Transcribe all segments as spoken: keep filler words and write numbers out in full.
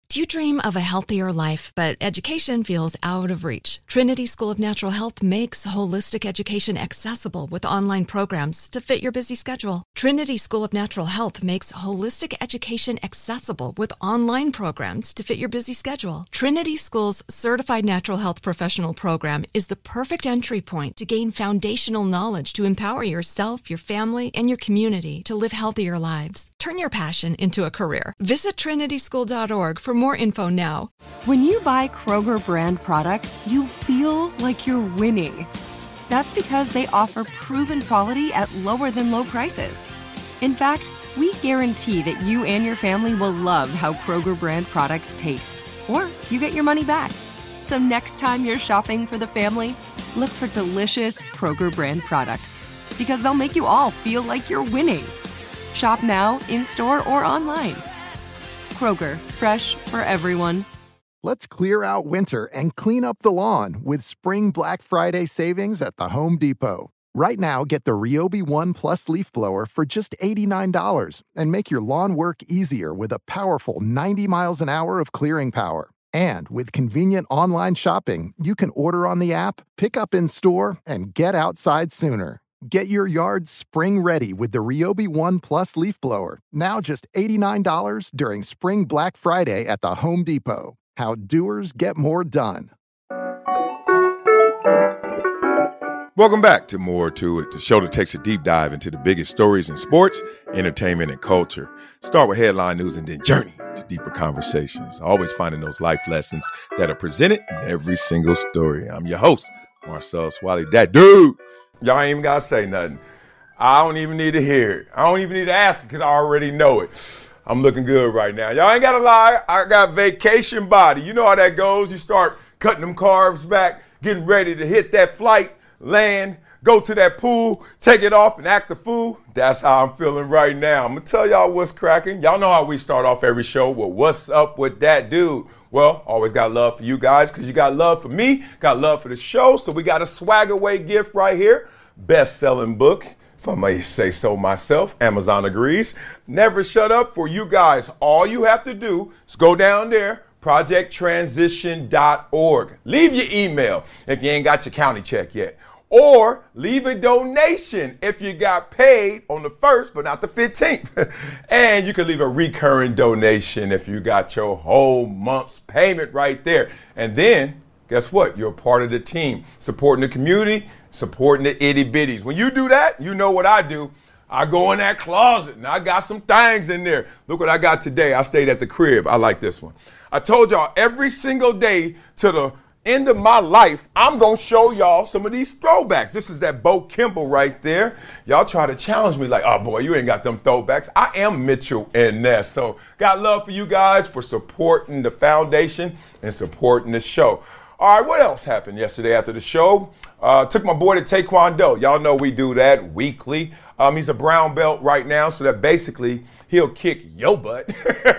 Do you dream of a healthier life, but education feels out of reach? Trinity School of Natural Health makes holistic education accessible with online programs to fit your busy schedule. Trinity School of Natural Health makes holistic education accessible with online programs to fit your busy schedule. Trinity School's Certified Natural Health Professional Program is the perfect entry point to gain foundational knowledge to empower yourself, your family, and your community to live healthier lives. Turn your passion into a career. Visit trinity school dot org for more info now. When you buy Kroger brand products, you feel like you're winning. That's because they offer proven quality at lower than low prices. In fact, we guarantee that you and your family will love how Kroger brand products taste, or you get your money back. So next time you're shopping for the family, look for delicious Kroger brand products, because they'll make you all feel like you're winning. Shop now, in-store, or online. Kroger, fresh for everyone. Let's clear out winter and clean up the lawn with Spring Black Friday savings at the Home Depot. Right now, get the Ryobi One Plus leaf blower for just eighty-nine dollars and make your lawn work easier with a powerful ninety miles an hour of clearing power. And with convenient online shopping, you can order on the app, pick up in store, and get outside sooner. Get your yard spring ready with the Ryobi One Plus leaf blower, now just eighty-nine dollars during Spring Black Friday at the Home Depot. How doers get more done. Welcome back to More to It, the show that takes a deep dive into the biggest stories in sports, entertainment, and culture. Start with headline news and then journey to deeper conversations. Always finding those life lessons that are presented in every single story. I'm your host, Marcel Swally. That dude. Y'all ain't even got to say nothing. I don't even need to hear it. I don't even need to ask because I already know it. I'm looking good right now. Y'all ain't got to lie. I got vacation body. You know how that goes. You start cutting them carbs back, getting ready to hit that flight, land, go to that pool, take it off and act a fool. That's how I'm feeling right now. I'm going to tell y'all what's cracking. Y'all know how we start off every show with what's up with that dude. Well, always got love for you guys because you got love for me, got love for the show. So we got a swag away gift right here. Best-selling book, if I may say so myself. Amazon agrees. Never shut up for you guys. All you have to do is go down there, project transition dot org. Leave your email if you ain't got your county check yet. Or leave a donation if you got paid on the first, but not the fifteenth. And you can leave a recurring donation if you got your whole month's payment right there. And then, guess what? You're a part of the team, supporting the community, supporting the itty bitties. When you do that, you know what I do. I go in that closet and I got some things in there. Look what I got today. I stayed at the crib. I like this one. I told y'all every single day to the end of my life, I'm going to show y'all some of these throwbacks. This is that Bo Kimball right there. Y'all try to challenge me like, oh boy, you ain't got them throwbacks. I am Mitchell and Ness. So got love for you guys for supporting the foundation and supporting the show. All right, what else happened yesterday after the show? Uh, took my boy to Taekwondo. Y'all know we do that weekly. Um, he's a brown belt right now, so that basically he'll kick your butt.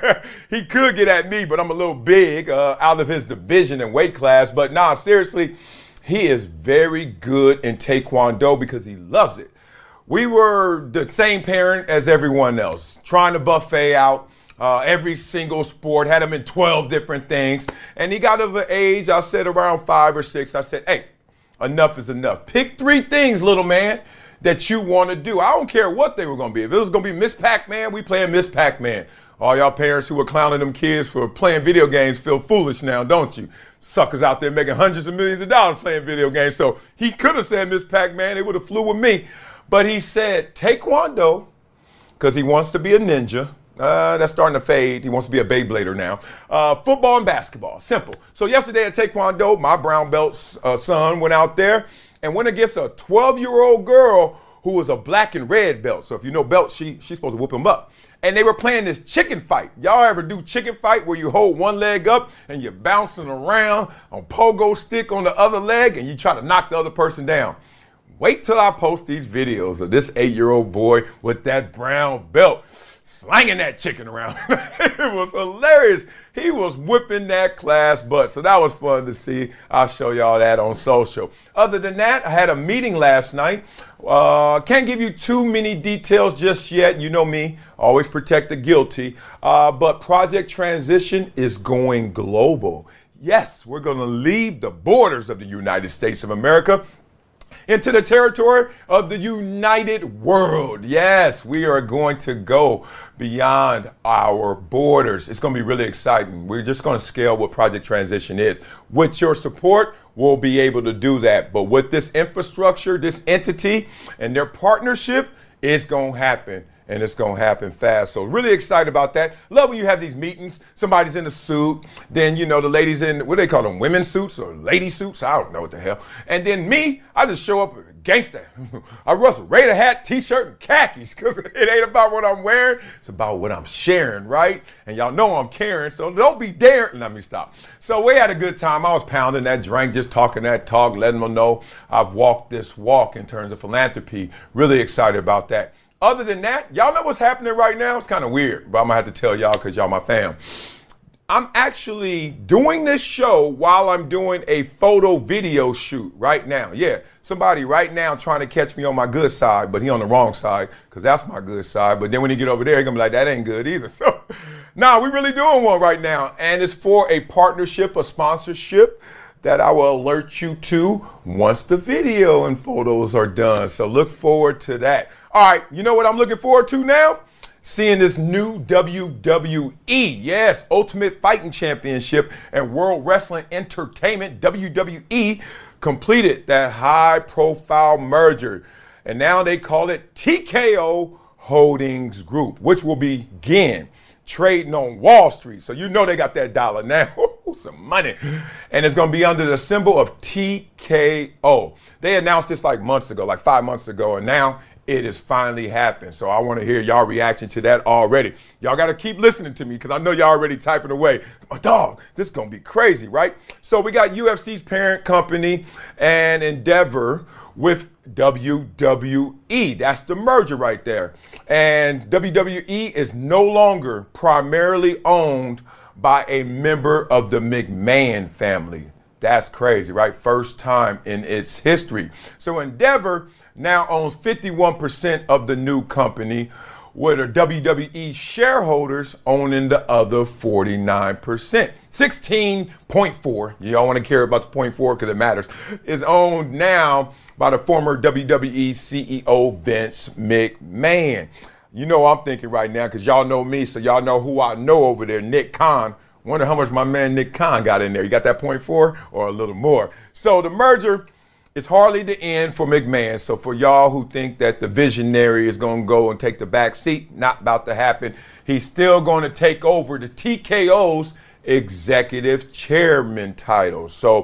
He could get at me, but I'm a little big uh, out of his division and weight class. But nah, seriously, he is very good in Taekwondo because he loves it. We were the same parent as everyone else, trying to buffet out uh, every single sport, had him in twelve different things. And he got of an age, I said around five or six, I said, hey, enough is enough. Pick three things, little man, that you want to do. I don't care what they were going to be. If it was going to be Miss Pac-Man, we playing Miss Pac-Man. All y'all parents who were clowning them kids for playing video games feel foolish now, don't you? Suckers out there making hundreds of millions of dollars playing video games. So he could have said Miss Pac-Man. It would have flew with me. But he said Taekwondo because he wants to be a ninja. Uh, that's starting to fade. He wants to be a Beyblader now. Uh, football and basketball. Simple. So yesterday at Taekwondo, my brown belt uh, son went out there and went against a twelve-year-old girl who was a black and red belt. So if you know belt, she, she's supposed to whoop him up. And they were playing this chicken fight. Y'all ever do chicken fight where you hold one leg up and you're bouncing around on pogo stick on the other leg and you try to knock the other person down? wait till I post these videos of this eight-year-old boy with that brown belt slanging that chicken around. It was hilarious. He was whipping that class butt. So that was fun to see. I'll show y'all that on social. Other than that, I had a meeting last night. Uh, can't give you too many details just yet. You know me, always protect the guilty. Uh, but Project Transition is going global. Yes, we're going to leave the borders of the United States of America into the territory of the united world. Yes, we are going to go beyond our borders. It's going to be really exciting. We're just going to scale what Project Transition is. With your support, we'll be able to do that. But with this infrastructure, this entity, and their partnership, it's going to happen. And it's going to happen fast. So really excited about that. Love when you have these meetings. Somebody's in a suit. Then, you know, the ladies in, what do they call them, women's suits or lady suits? I don't know what the hell. And then me, I just show up a gangster. I rustle Raider hat, t-shirt, and khakis because it ain't about what I'm wearing. It's about what I'm sharing, right? And y'all know I'm caring, so don't be daring. Let me stop. So we had a good time. I was pounding that drink, just talking that talk, letting them know I've walked this walk in terms of philanthropy. Really excited about that. Other than that, y'all know what's happening right now? It's kind of weird, but I'm going to have to tell y'all because y'all my fam. I'm actually doing this show while I'm doing a photo video shoot right now. Yeah, somebody right now trying to catch me on my good side, but he on the wrong side because that's my good side. But then when he get over there, he's going to be like, that ain't good either. So, nah, we're really doing one right now. And it's for a partnership, a sponsorship that I will alert you to once the video and photos are done. So look forward to that. All right, you know what I'm looking forward to now? Seeing this new W W E, yes, Ultimate Fighting Championship and World Wrestling Entertainment, W W E, completed that high-profile merger. And now they call it T K O Holdings Group, which will begin trading on Wall Street. So you know they got that dollar now. Some money. And it's going to be under the symbol of T K O. They announced this like months ago, like five months ago, and now it has finally happened. So I want to hear y'all reaction to that already. Y'all got to keep listening to me because I know y'all already typing away. Oh, dog, this is going to be crazy, right? So we got U F C's parent company and Endeavor with W W E. That's the merger right there. And W W E is no longer primarily owned by a member of the McMahon family. That's crazy, right? First time in its history. So Endeavor now owns fifty-one percent of the new company, with the W W E shareholders owning the other forty-nine percent. sixteen point four, you don't want to care about the point four because it matters, is owned now by the former W W E C E O Vince McMahon. You know what I'm thinking right now because y'all know me, so y'all know who I know over there, Nick Khan. Wonder how much my man Nick Khan got in there. You got that point four or a little more? So the merger is hardly the end for McMahon. So for y'all who think that the visionary is going to go and take the back seat, not about to happen. He's still going to take over the T K O's executive chairman title. So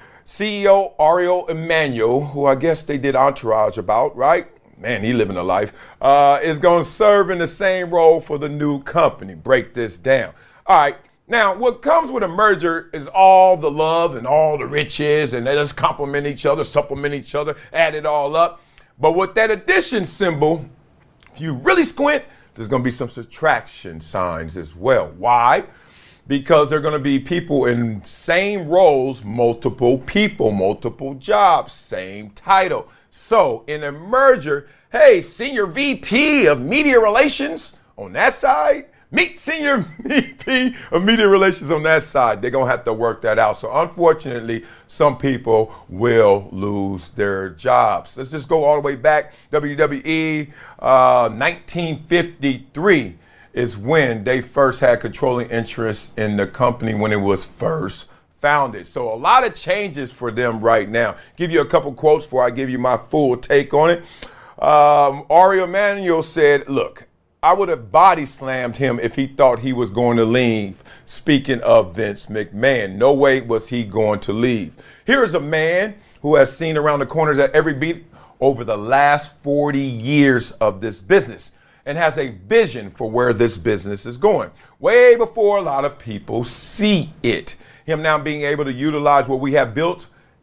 C E O Ariel Emanuel, who I guess they did Entourage about, right? Man, he living a life, uh, is going to serve in the same role for the new company. Break this down. All right. Now, what comes with a merger is all the love and all the riches, and they just complement each other, supplement each other, add it all up. But with that addition symbol, if you really squint, there's going to be some subtraction signs as well. Why? Because there are going to be people in same roles, multiple people, multiple jobs, same title. So in a merger, hey, senior V P of media relations on that side, meet senior V P of media relations on that side. They're going to have to work that out. So unfortunately, some people will lose their jobs. Let's just go all the way back. W W E, uh, nineteen fifty-three is when they first had controlling interest in the company when it was first founded. So a lot of changes for them right now. Give you a couple quotes before I give you my full take on it. Um, Ariel Emanuel said, look, I would have body slammed him if he thought he was going to leave. Speaking of Vince McMahon, no way was he going to leave. Here is a man who has seen around the corners at every beat over the last forty years of this business and has a vision for where this business is going, way before a lot of people see it. Him now being able to utilize what we have built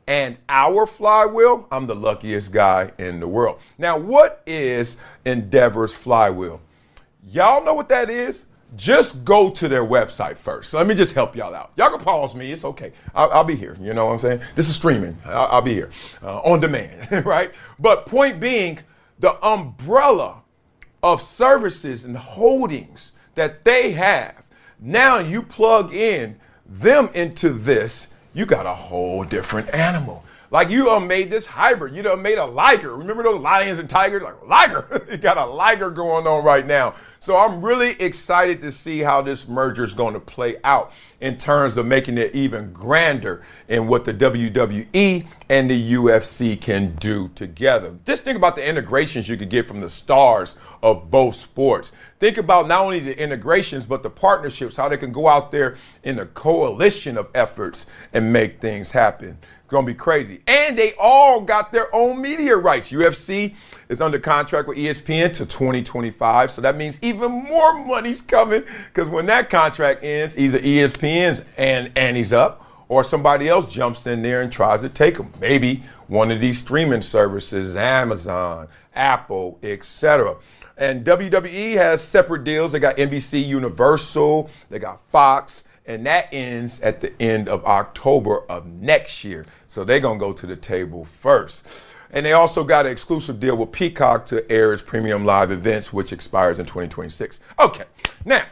and our flywheel, I'm the luckiest guy in the world. Now, what is Endeavor's flywheel? Y'all know what that is? Just go to their website first. So let me just help y'all out. Y'all can pause me. It's okay. I'll, I'll be here. You know what I'm saying? This is streaming. I'll, I'll be here uh, on demand, right? But point being, the umbrella of services and holdings that they have, now you plug in them into this, you got a whole different animal. Like you done made this hybrid. You done made a liger. Remember those lions and tigers? Like liger. You got a liger going on right now. So I'm really excited to see how this merger is going to play out in terms of making it even grander in what the W W E and the U F C can do together. Just think about the integrations you could get from the stars of both sports. Think about not only the integrations, but the partnerships, how they can go out there in a coalition of efforts and make things happen. It's going to be crazy. And they all got their own media rights. U F C is under contract with E S P N to twenty twenty-five. So that means even more money's coming, because when that contract ends, either E S P N's and Annie's up, or somebody else jumps in there and tries to take them. Maybe one of these streaming services, Amazon, Apple, et cetera. And W W E has separate deals. They got N B C Universal, they got Fox, and that ends at the end of October of next year. So they're going to go to the table first. And they also got an exclusive deal with Peacock to air its premium live events, which expires in twenty twenty-six. Okay, now,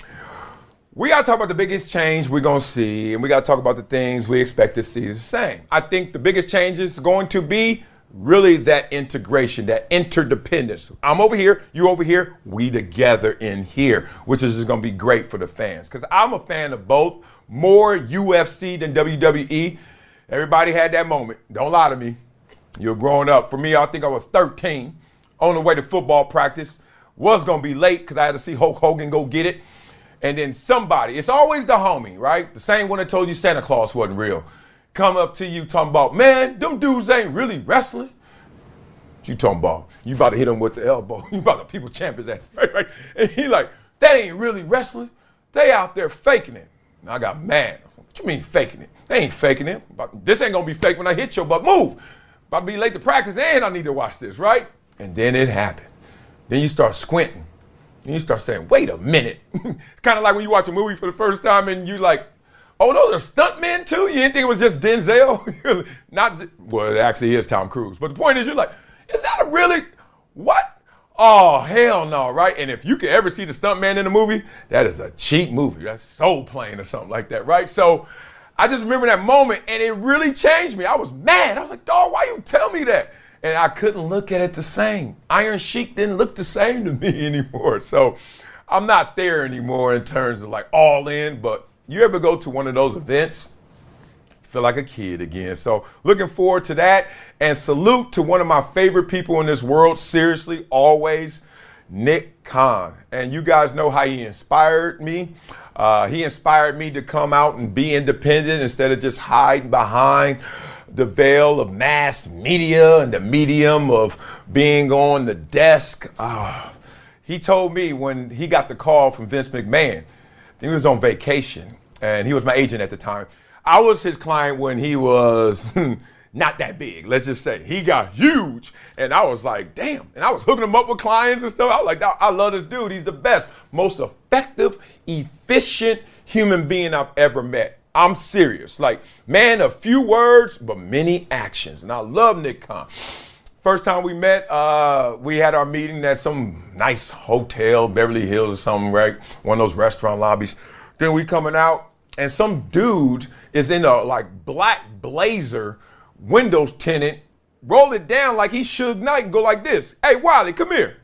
we got to talk about the biggest change we're going to see, and we got to talk about the things we expect to see the same. I think the biggest change is going to be really that integration, that interdependence. I'm over here, you over here, we together in here, which is just going to be great for the fans. Because I'm a fan of both, more U F C than W W E. Everybody had that moment. Don't lie to me. You're growing up. For me, I think I was thirteen, on the way to football practice. Was going to be late because I had to see Hulk Hogan go get it. And then somebody, it's always the homie, right? The same one that told you Santa Claus wasn't real. Come up to you talking about, man, them dudes ain't really wrestling. What you talking about? You about to hit him with the elbow. You about to people champ his ass, right, right? And he like, that ain't really wrestling. They out there faking it. And I got mad. What you mean faking it? They ain't faking it. This ain't gonna be fake when I hit you, but move. About to be late to practice and I need to watch this, right? And then it happened. Then you start squinting. And you start saying, wait a minute. It's kind of like when you watch a movie for the first time and you like, oh, those are stuntmen too? You didn't think it was just Denzel? Not, well, it actually is Tom Cruise. But the point is, you're like, is that a really, what? Oh, hell no, right? And if you can ever see the stuntman in a movie, that is a cheap movie. That's Soul Plane or something like that, right? So I just remember that moment, and it really changed me. I was mad. I was like, dog, why you tell me that? And I couldn't look at it the same. Iron Sheik didn't look the same to me anymore. So I'm not there anymore in terms of like all in, but you ever go to one of those events, feel like a kid again. So looking forward to that, and salute to one of my favorite people in this world, seriously, always, Nick Khan. And you guys know how he inspired me. Uh, he inspired me to come out and be independent instead of just hiding behind the veil of mass media and the medium of being on the desk. Uh, he told me when he got the call from Vince McMahon, he was on vacation, and he was my agent at the time. I was his client when he was not that big, let's just say. He got huge, and I was like, damn. And I was hooking him up with clients and stuff. I was like, I love this dude. He's the best, most effective, efficient human being I've ever met. I'm serious. Like, man, a few words, but many actions. And I love Nick Khan. First time we met, uh, we had our meeting at some nice hotel, Beverly Hills or something, right? One of those restaurant lobbies. Then we coming out, and some dude is in a like black blazer, windows tinted, roll it down like he Suge Knight and go like this. Hey, Wiley, come here.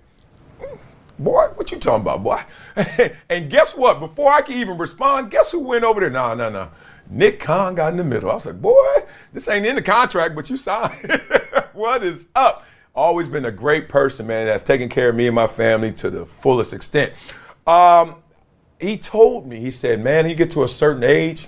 Boy, what you talking about, boy? And guess what? Before I could even respond, guess who went over there? No, no, no. Nick Khan got in the middle. I was like, boy, this ain't in the contract, but you signed. What is up? Always been a great person, man, that's taken care of me and my family to the fullest extent. Um, he told me, he said, man, you get to a certain age,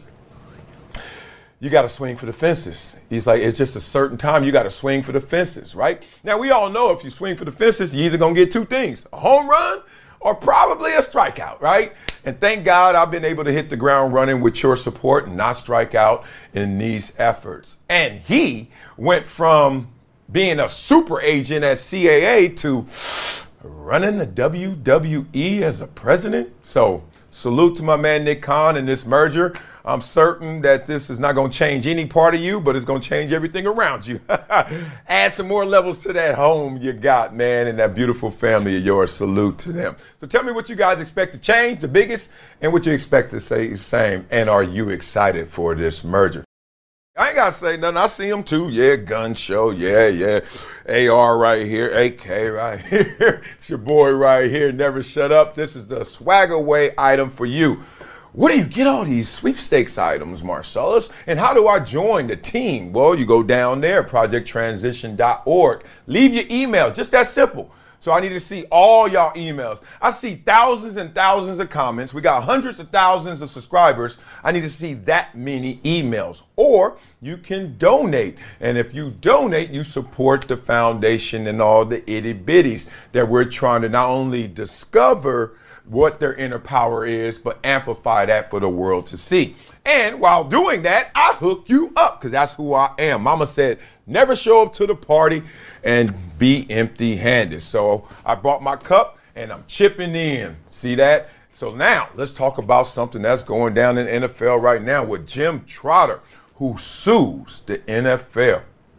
you got to swing for the fences. He's like, it's just a certain time you got to swing for the fences, right? Now, we all know if you swing for the fences, you're either going to get two things, a home run or probably a strikeout, right? And thank God I've been able to hit the ground running with your support and not strike out in these efforts. And he went from being a super agent at C A A to running the W W E as a president. So salute to my man Nick Khan and this merger. I'm certain that this is not going to change any part of you, but it's going to change everything around you. Add some more levels to that home you got, man, and that beautiful family of yours. Salute to them. So tell me what you guys expect to change, the biggest, and what you expect to stay the same. And are you excited for this merger? I ain't got to say nothing. I see them too. Yeah, gun show. Yeah, yeah. A R right here. A K right here. It's your boy right here. Never shut up. This is the swag away item for you. Where do you get all these sweepstakes items, Marcellus? And how do I join the team? Well, you go down there, project transition dot org. Leave your email. Just that simple. So I need to see all y'all emails. I see thousands and thousands of comments. We got hundreds of thousands of subscribers. I need to see that many emails. Or you can donate. And if you donate, you support the foundation and all the itty bitties that we're trying to not only discover what their inner power is, but amplify that for the world to see. And while doing that, I hook you up because that's who I am. Mama said, never show up to the party and be empty-handed. So I brought my cup and I'm chipping in. See that? So now let's talk about something that's going down in the N F L right now with Jim Trotter, who sues the N F L.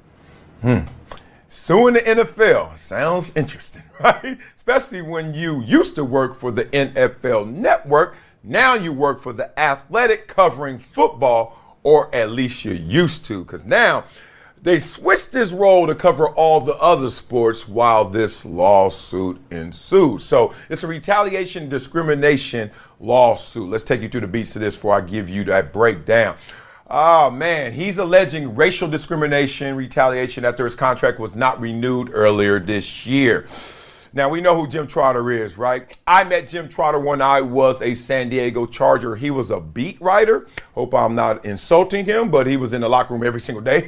Hmm. Suing the N F L sounds interesting, right? Especially when you used to work for the N F L Network. Now you work for The Athletic covering football, or at least you used to, because now they switched this role to cover all the other sports while this lawsuit ensues. So it's a retaliation discrimination lawsuit. Let's take you through the beats of this before I give you that breakdown. Oh, man, he's alleging racial discrimination, retaliation after his contract was not renewed earlier this year. Now, we know who Jim Trotter is, right? I met Jim Trotter when I was a San Diego Charger. He was a beat writer. Hope I'm not insulting him, but he was in the locker room every single day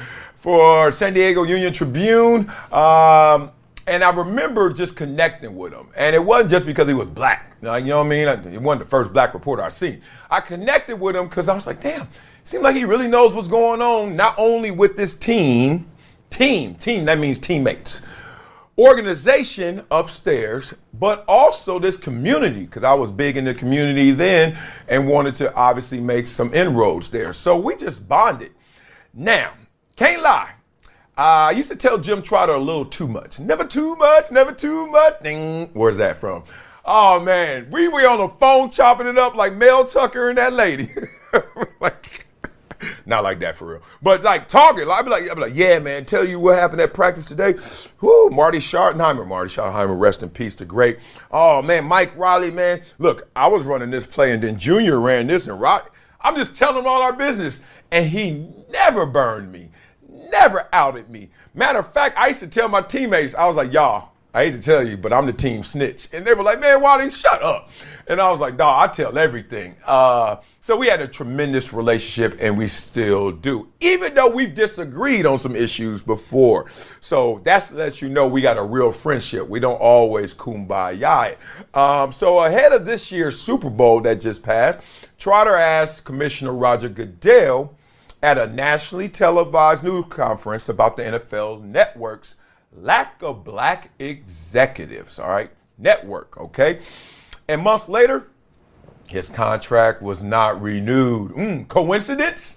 for San Diego Union Tribune. Um, and I remember just connecting with him. And it wasn't just because he was black. You know what I mean? He wasn't the first black reporter I seen. I connected with him because I was like, damn, seems like he really knows what's going on, not only with this team, team, team, that means teammates, organization upstairs, but also this community, because I was big in the community then and wanted to obviously make some inroads there. So we just bonded. Now, can't lie. Uh, I used to tell Jim Trotter a little too much. Never too much, never too much. Ding. Where's that from? Oh, man. We were on the phone chopping it up like Mel Tucker and that lady. like, Not like that for real. But like talking, I'd be like, I'd be like, yeah, man, tell you what happened at practice today. Whoo, Marty Schottenheimer, Marty Schottenheimer, rest in peace, the great. Oh, man, Mike Riley, man. Look, I was running this play and then Junior ran this and Rock. I'm just telling him all our business. And he never burned me, never outed me. Matter of fact, I used to tell my teammates, I was like, y'all, I hate to tell you, but I'm the team snitch. And they were like, man, Wally, shut up. And I was like, dawg, I tell everything. Uh, so we had a tremendous relationship, and we still do, even though we've disagreed on some issues before. So that lets you know we got a real friendship. We don't always kumbaya it. Um, so ahead of this year's Super Bowl that just passed, Trotter asked Commissioner Roger Goodell at a nationally televised news conference about the N F L Network's lack of black executives, all right? Network, okay? And months later, his contract was not renewed. Mm, coincidence?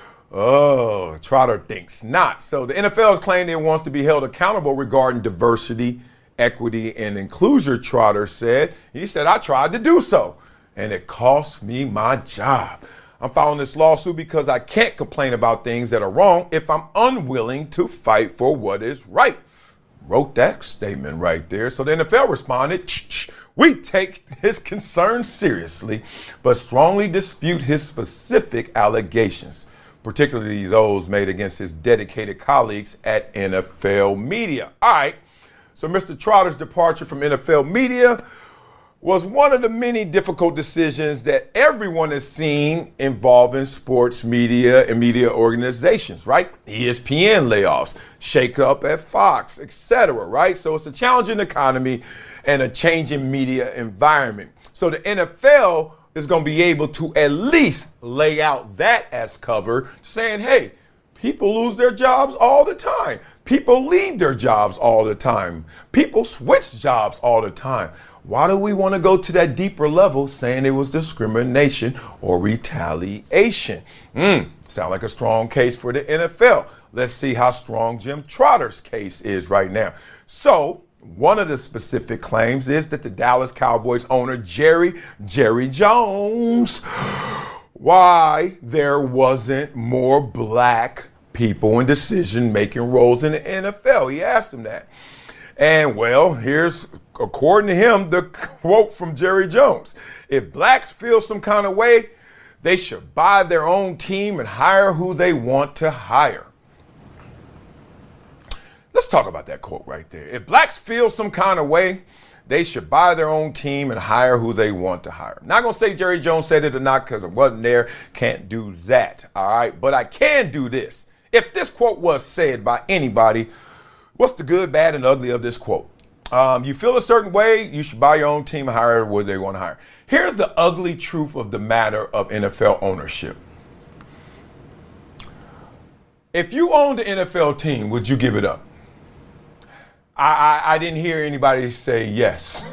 Oh, Trotter thinks not. So the N F L is claiming it wants to be held accountable regarding diversity, equity, and inclusion, Trotter said. He said, I tried to do so, and it cost me my job. I'm filing this lawsuit because I can't complain about things that are wrong if I'm unwilling to fight for what is right. Wrote that statement right there. So the N F L responded, we take his concerns seriously, but strongly dispute his specific allegations, particularly those made against his dedicated colleagues at N F L Media. All right, so Mister Trotter's departure from N F L Media was one of the many difficult decisions that everyone has seen involving sports media and media organizations, right? E S P N layoffs, shake up at Fox, et cetera, right? So it's a challenging economy and a changing media environment. So the N F L is going to be able to at least lay out that as cover, saying, hey, people lose their jobs all the time. People leave their jobs all the time. People switch jobs all the time. Why do we want to go to that deeper level saying it was discrimination or retaliation? Mm, sound like a strong case for the N F L. Let's see how strong Jim Trotter's case is right now. So one of the specific claims is that the Dallas Cowboys owner, Jerry, Jerry Jones, why there wasn't more black people in decision-making roles in the N F L. He asked him that. And, well, here's, according to him, the quote from Jerry Jones. If blacks feel some kind of way, they should buy their own team and hire who they want to hire. Let's talk about that quote right there. If blacks feel some kind of way, they should buy their own team and hire who they want to hire. Not going to say Jerry Jones said it or not because it wasn't there. Can't do that, all right? But I can do this. If this quote was said by anybody, what's the good, bad, and ugly of this quote? Um, you feel a certain way, you should buy your own team and hire where they want to hire. Here's the ugly truth of the matter of N F L ownership. If you owned the N F L team, would you give it up? I, I, I didn't hear anybody say yes.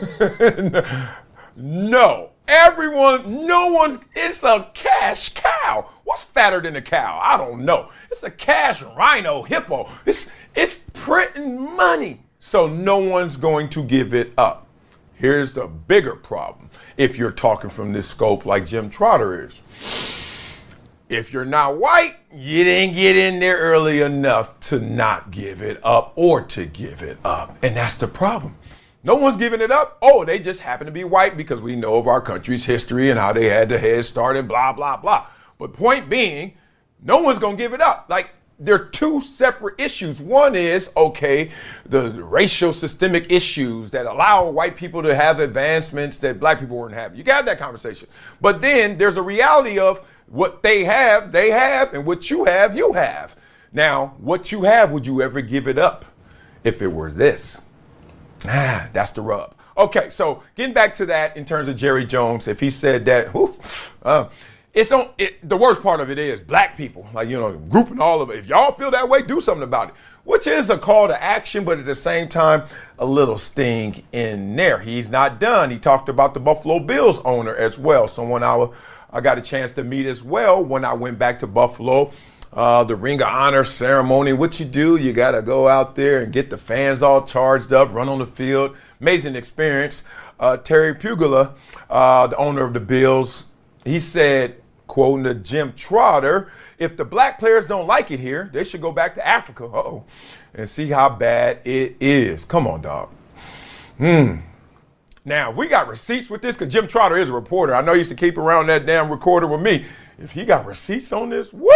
No. Everyone, no one's, it's a cash cow. What's fatter than a cow? I don't know. It's a cash rhino, hippo. It's, it's printing money. So no one's going to give it up. Here's the bigger problem. If you're talking from this scope like Jim Trotter is. If you're not white, you didn't get in there early enough to not give it up or to give it up. And that's the problem. No one's giving it up. Oh, they just happen to be white because we know of our country's history and how they had the head start and blah, blah, blah. But point being, no one's going to give it up. Like, there are two separate issues. One is, okay, the racial systemic issues that allow white people to have advancements that black people weren't having. You got that conversation. But then there's a reality of what they have, they have, and what you have, you have. Now, what you have, would you ever give it up if it were this? Ah, that's the rub. Okay, so getting back to that in terms of Jerry Jones, if he said that, whew, uh, it's on. It, the worst part of it is black people, like, you know, grouping all of it. If y'all feel that way, do something about it, which is a call to action, but at the same time, a little sting in there. He's not done. He talked about the Buffalo Bills owner as well, someone I, I got a chance to meet as well when I went back to Buffalo. Uh, the Ring of Honor ceremony, what you do, you got to go out there and get the fans all charged up, run on the field. Amazing experience. Uh, Terry Pugula, uh, the owner of the Bills, he said, quoting to Jim Trotter, if the black players don't like it here, they should go back to Africa, uh-oh, and see how bad it is. Come on, dog. Hmm. Now, we got receipts with this because Jim Trotter is a reporter. I know he used to keep around that damn recorder with me. If he got receipts on this, woo!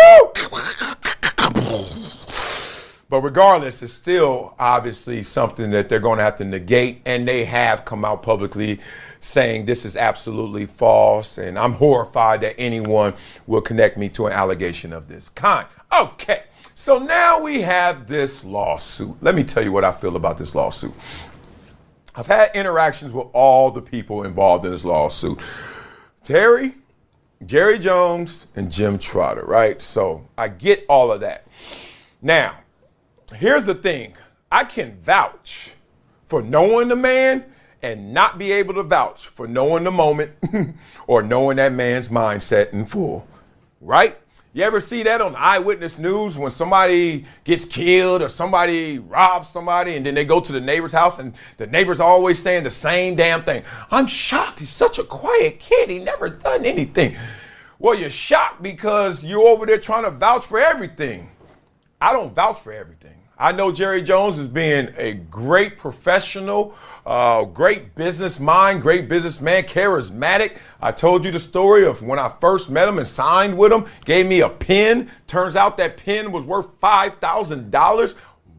But regardless, it's still obviously something that they're going to have to negate, and they have come out publicly saying this is absolutely false, and I'm horrified that anyone will connect me to an allegation of this kind. Okay, so now we have this lawsuit. Let me tell you what I feel about this lawsuit. I've had interactions with all the people involved in this lawsuit. Terry, Jerry Jones, and Jim Trotter, right? So I get all of that. Now, here's the thing. I can vouch for knowing the man and not be able to vouch for knowing the moment or knowing that man's mindset in full, right? You ever see that on Eyewitness News when somebody gets killed or somebody robs somebody and then they go to the neighbor's house and the neighbor's always saying the same damn thing? I'm shocked. He's such a quiet kid. He never done anything. Well, you're shocked because you're over there trying to vouch for everything. I don't vouch for everything. I know Jerry Jones as being a great professional, uh, great business mind, great businessman, charismatic. I told you the story of when I first met him and signed with him, gave me a pen. Turns out that pen was worth five thousand dollars.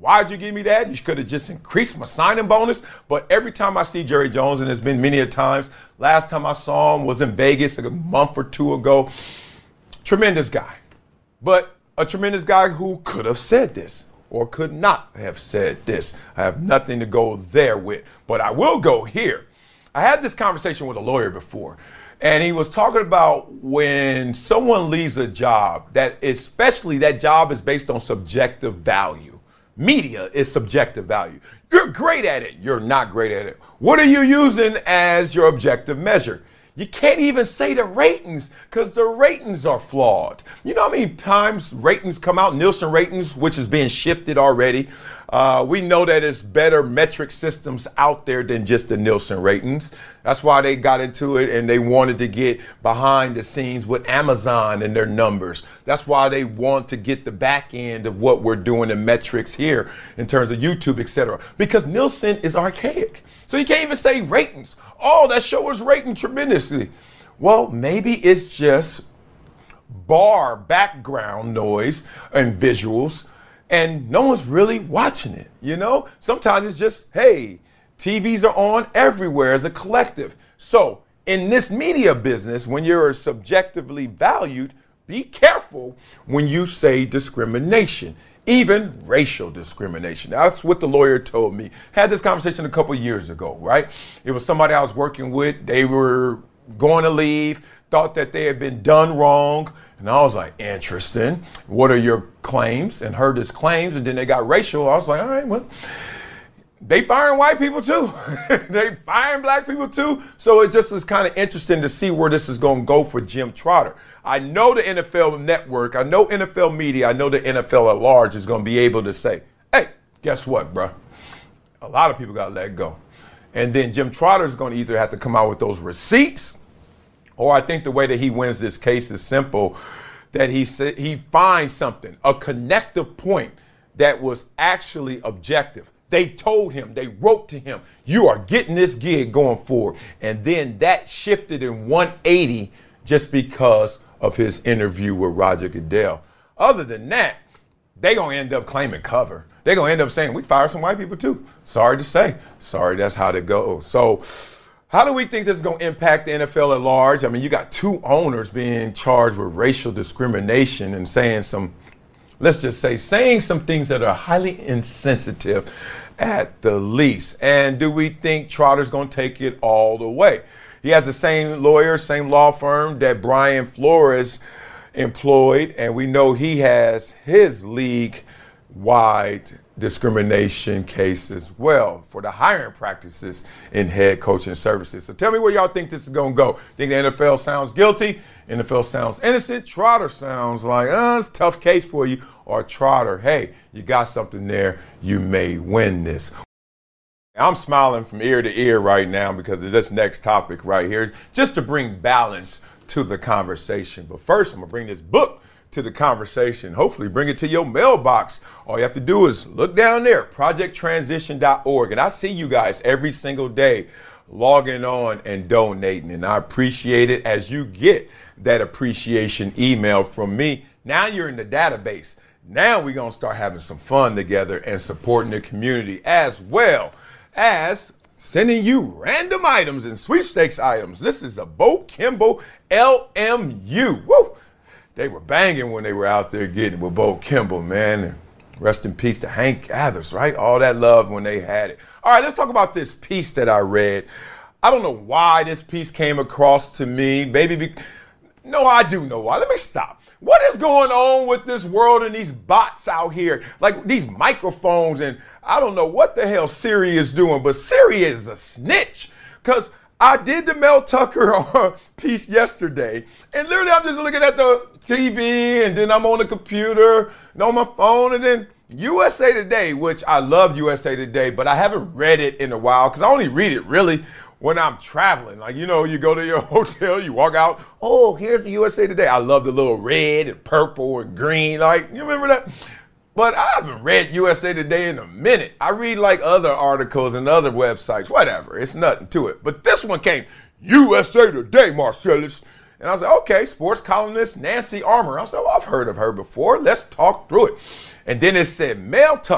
Why'd you give me that? You could have just increased my signing bonus. But every time I see Jerry Jones, and there's been many a times, last time I saw him was in Vegas a month or two ago. Tremendous guy. But a tremendous guy who could have said this or could not have said this. I have nothing to go there with, but I will go here. I had this conversation with a lawyer before, and he was talking about when someone leaves a job, that especially that job is based on subjective value. Media is subjective value. You're great at it. You're not great at it. What are you using as your objective measure? You can't even say the ratings because the ratings are flawed. You know how many times ratings come out, Nielsen ratings, which is being shifted already. Uh, we know that it's better metric systems out there than just the Nielsen ratings. That's why they got into it and they wanted to get behind the scenes with Amazon and their numbers. That's why they want to get the back end of what we're doing in metrics here in terms of YouTube, et cetera. Because Nielsen is archaic. So you can't even say ratings. Oh, that show was rating tremendously. Well, maybe it's just bar background noise and visuals, and no one's really watching it, you know? Sometimes it's just, hey, T Vs are on everywhere as a collective. So in this media business, when you're subjectively valued, be careful when you say discrimination. Even racial discrimination. That's what the lawyer told me. Had this conversation a couple years ago, right? It was somebody I was working with. They were going to leave, thought that they had been done wrong. And I was like, interesting. What are your claims? And heard his claims. And then they got racial. I was like, all right, well, they firing white people too. They firing black people too. So it just is kind of interesting to see where this is going to go for Jim Trotter. I know the N F L network, I know N F L media, I know the N F L at large is going to be able to say, hey, guess what, bro? A lot of people got to let go. And then Jim Trotter is going to either have to come out with those receipts, or I think the way that he wins this case is simple, that he sa- he finds something, a connective point that was actually objective. They told him, they wrote to him, you are getting this gig going forward. And then that shifted in one eighty just because of his interview with Roger Goodell. Other than that, they gonna end up claiming cover. They're gonna end up saying, we fired some white people too. Sorry to say. Sorry, that's how it goes. So how do we think this is gonna impact the N F L at large? I mean, you got two owners being charged with racial discrimination and saying some, let's just say, saying some things that are highly insensitive at the least. And do we think Trotter's gonna take it all the way? He has the same lawyer, same law firm that Brian Flores employed, and we know he has his league-wide discrimination case as well for the hiring practices in head coaching services. So tell me where y'all think this is going to go. Think the N F L sounds guilty? N F L sounds innocent? Trotter sounds like, oh, it's a tough case for you. Or Trotter, hey, you got something there. You may win this. I'm smiling from ear to ear right now because of this next topic right here, just to bring balance to the conversation. But first, I'm going to bring this book to the conversation. Hopefully bring it to your mailbox. All you have to do is look down there, project transition dot org. And I see you guys every single day logging on and donating. And I appreciate it as you get that appreciation email from me. Now you're in the database. Now we're going to start having some fun together and supporting the community as well as sending you random items and sweepstakes items. This is a Bo Kimble L M U. Woo! They were banging when they were out there getting it with Bo Kimble, man. And rest in peace to Hank Gathers, right? All that love when they had it. All right, let's talk about this piece that I read. I don't know why this piece came across to me. Maybe, be- no, I do know why. Let me stop. What is going on with this world and these bots out here? Like these microphones, and I don't know what the hell Siri is doing, but Siri is a snitch. Because I did the Mel Tucker piece yesterday, and literally I'm just looking at the T V, and then I'm on the computer and on my phone, and then U S A Today, which I love U S A Today, but I haven't read it in a while because I only read it really when I'm traveling. Like, you know, you go to your hotel, you walk out, oh, here's the U S A Today. I love the little red and purple and green. Like, you remember that? But I haven't read U S A Today in a minute. I read like other articles and other websites, whatever. It's nothing to it. But this one came, U S A Today, Marcellus. And I was like, okay, sports columnist Nancy Armour. I was like, well, I've heard of her before. Let's talk through it. And then it said, Mel Tucker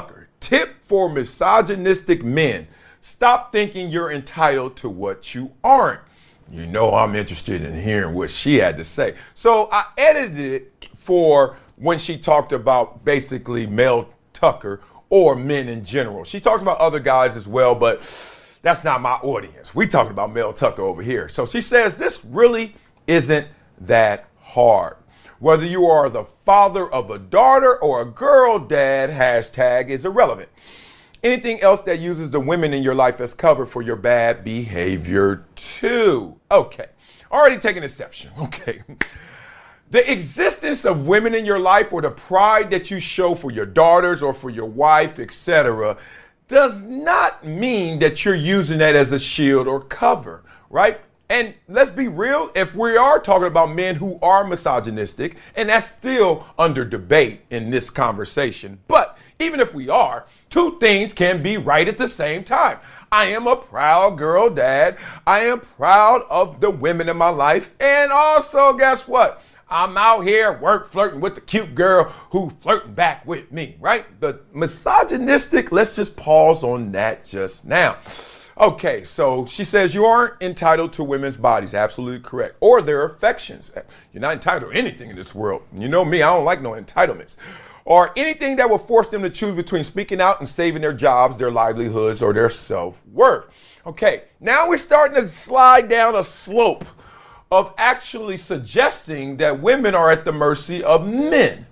Tip for misogynistic men: stop thinking you're entitled to what you aren't. You know I'm interested in hearing what she had to say. So I edited it for when she talked about basically Mel Tucker or men in general. She talked about other guys as well, but that's not my audience. We talking about Mel Tucker over here. So she says this really isn't that hard. Whether you are the father of a daughter or a girl dad, hashtag is irrelevant. Anything else that uses the women in your life as cover for your bad behavior too. Okay, already taking exception. Okay. The existence of women in your life or the pride that you show for your daughters or for your wife, et cetera, does not mean that you're using that as a shield or cover, right? And let's be real, if we are talking about men who are misogynistic, and that's still under debate in this conversation, but even if we are, two things can be right at the same time. I am a proud girl dad. I am proud of the women in my life. And also, guess what? I'm out here work flirting with the cute girl who flirting back with me, right? The misogynistic, let's just pause on that just now. Okay, so she says you aren't entitled to women's bodies. Absolutely correct. Or their affections. You're not entitled to anything in this world. You know me, I don't like no entitlements. Or anything that will force them to choose between speaking out and saving their jobs, their livelihoods, or their self-worth. Okay, now we're starting to slide down a slope of actually suggesting that women are at the mercy of men.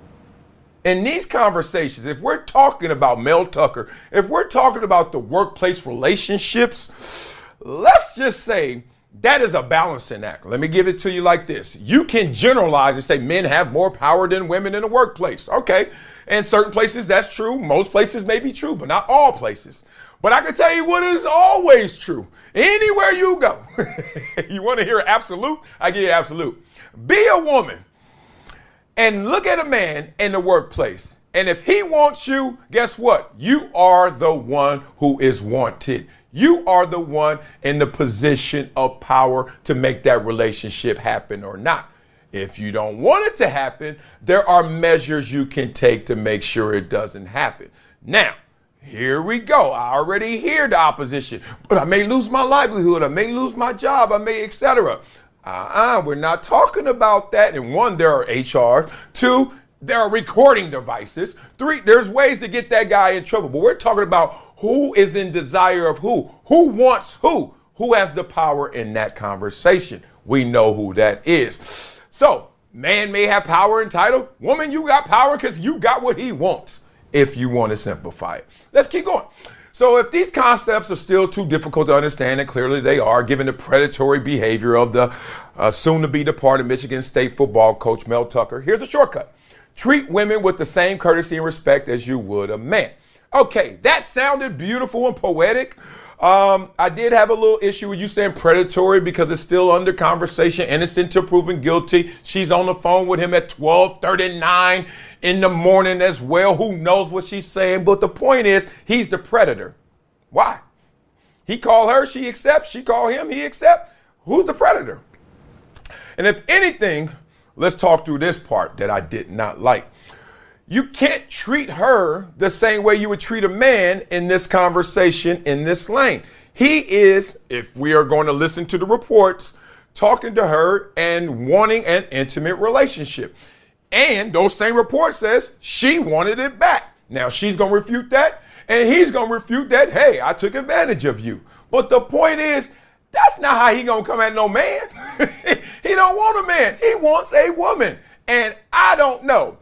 In these conversations, if we're talking about Mel Tucker, if we're talking about the workplace relationships, let's just say that is a balancing act. Let me give it to you like this. You can generalize and say men have more power than women in the workplace. Okay. In certain places, that's true. Most places may be true, but not all places. But I can tell you what is always true. Anywhere you go, you want to hear absolute? I give you absolute. Be a woman and look at a man in the workplace. And if he wants you, guess what? You are the one who is wanted. You are the one in the position of power to make that relationship happen or not. If you don't want it to happen, there are measures you can take to make sure it doesn't happen. Now, here we go. I already hear the opposition, but I may lose my livelihood. I may lose my job. I may, et cetera. Uh-uh, we're not talking about that. And one, there are H Rs. Two, there are recording devices. Three, there's ways to get that guy in trouble. But we're talking about who is in desire of who. Who wants who? Who has the power in that conversation? We know who that is. So, man may have power and title. Woman, you got power because you got what he wants, if you want to simplify it. Let's keep going. So if these concepts are still too difficult to understand, and clearly they are, given the predatory behavior of the uh, soon-to-be departed Michigan State football coach Mel Tucker, here's a shortcut. Treat women with the same courtesy and respect as you would a man. Okay, that sounded beautiful and poetic. Um, I did have a little issue with you saying predatory because it's still under conversation, innocent till proven guilty. She's on the phone with him at twelve thirty-nine in the morning as well. Who knows what she's saying? But the point is, he's the predator. Why? He called her, she accepts. She called him, he accepts. Who's the predator? And if anything, let's talk through this part that I did not like. You can't treat her the same way you would treat a man in this conversation, in this lane. He is, if we are going to listen to the reports, talking to her and wanting an intimate relationship. And those same reports says she wanted it back. Now she's going to refute that, and he's going to refute that, hey, I took advantage of you. But the point is, that's not how he going to come at no man. He don't want a man. He wants a woman. And I don't know.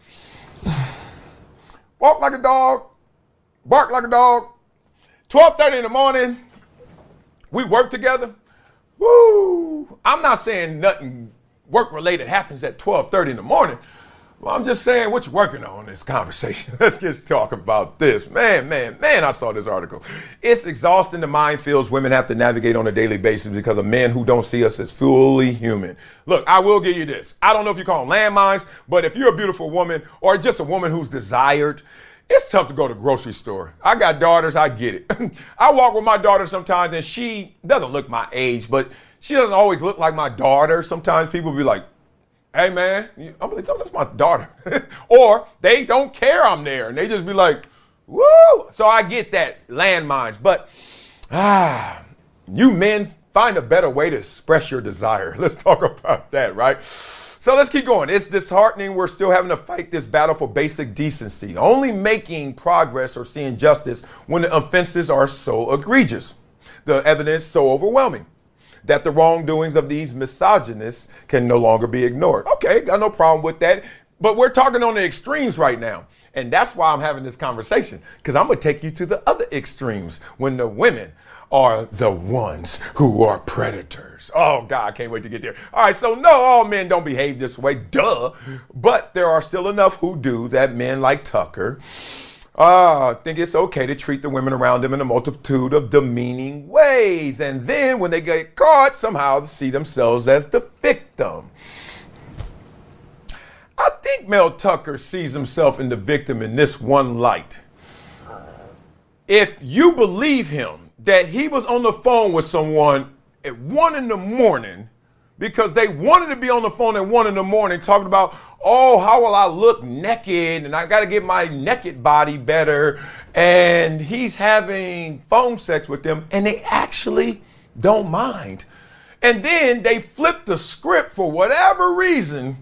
Walk like a dog, bark like a dog. twelve thirty in the morning, we work together. Woo! I'm not saying nothing work-related happens at twelve thirty in the morning. Well, I'm just saying what you're working on in this conversation. Let's just talk about this. Man, man, man, I saw this article. It's exhausting the minefields women have to navigate on a daily basis because of men who don't see us as fully human. Look, I will give you this. I don't know if you call them landmines, but if you're a beautiful woman or just a woman who's desired, it's tough to go to the grocery store. I got daughters, I get it. I walk with my daughter sometimes and she doesn't look my age, but she doesn't always look like my daughter. Sometimes people be like, hey man, I'm like, oh, that's my daughter. Or they don't care I'm there and they just be like, Woo! So I get that, landmines. But, ah, you men find a better way to express your desire. Let's talk about that, right? So let's keep going. It's disheartening we're still having to fight this battle for basic decency, only making progress or seeing justice when the offenses are so egregious, the evidence so overwhelming, that the wrongdoings of these misogynists can no longer be ignored. Okay, got no problem with that. But we're talking on the extremes right now. And that's why I'm having this conversation, because I'm going to take you to the other extremes when the women are the ones who are predators. Oh, God, I can't wait to get there. All right, so no, all men don't behave this way, duh. But there are still enough who do, that men like Tucker uh, think it's okay to treat the women around them in a multitude of demeaning ways. And then when they get caught, somehow see themselves as the victim. I think Mel Tucker sees himself in the victim in this one light. If you believe him, that he was on the phone with someone at one in the morning because they wanted to be on the phone at one in the morning talking about, oh, how will I look naked and I got to get my naked body better. And he's having phone sex with them and they actually don't mind. And then they flip the script for whatever reason,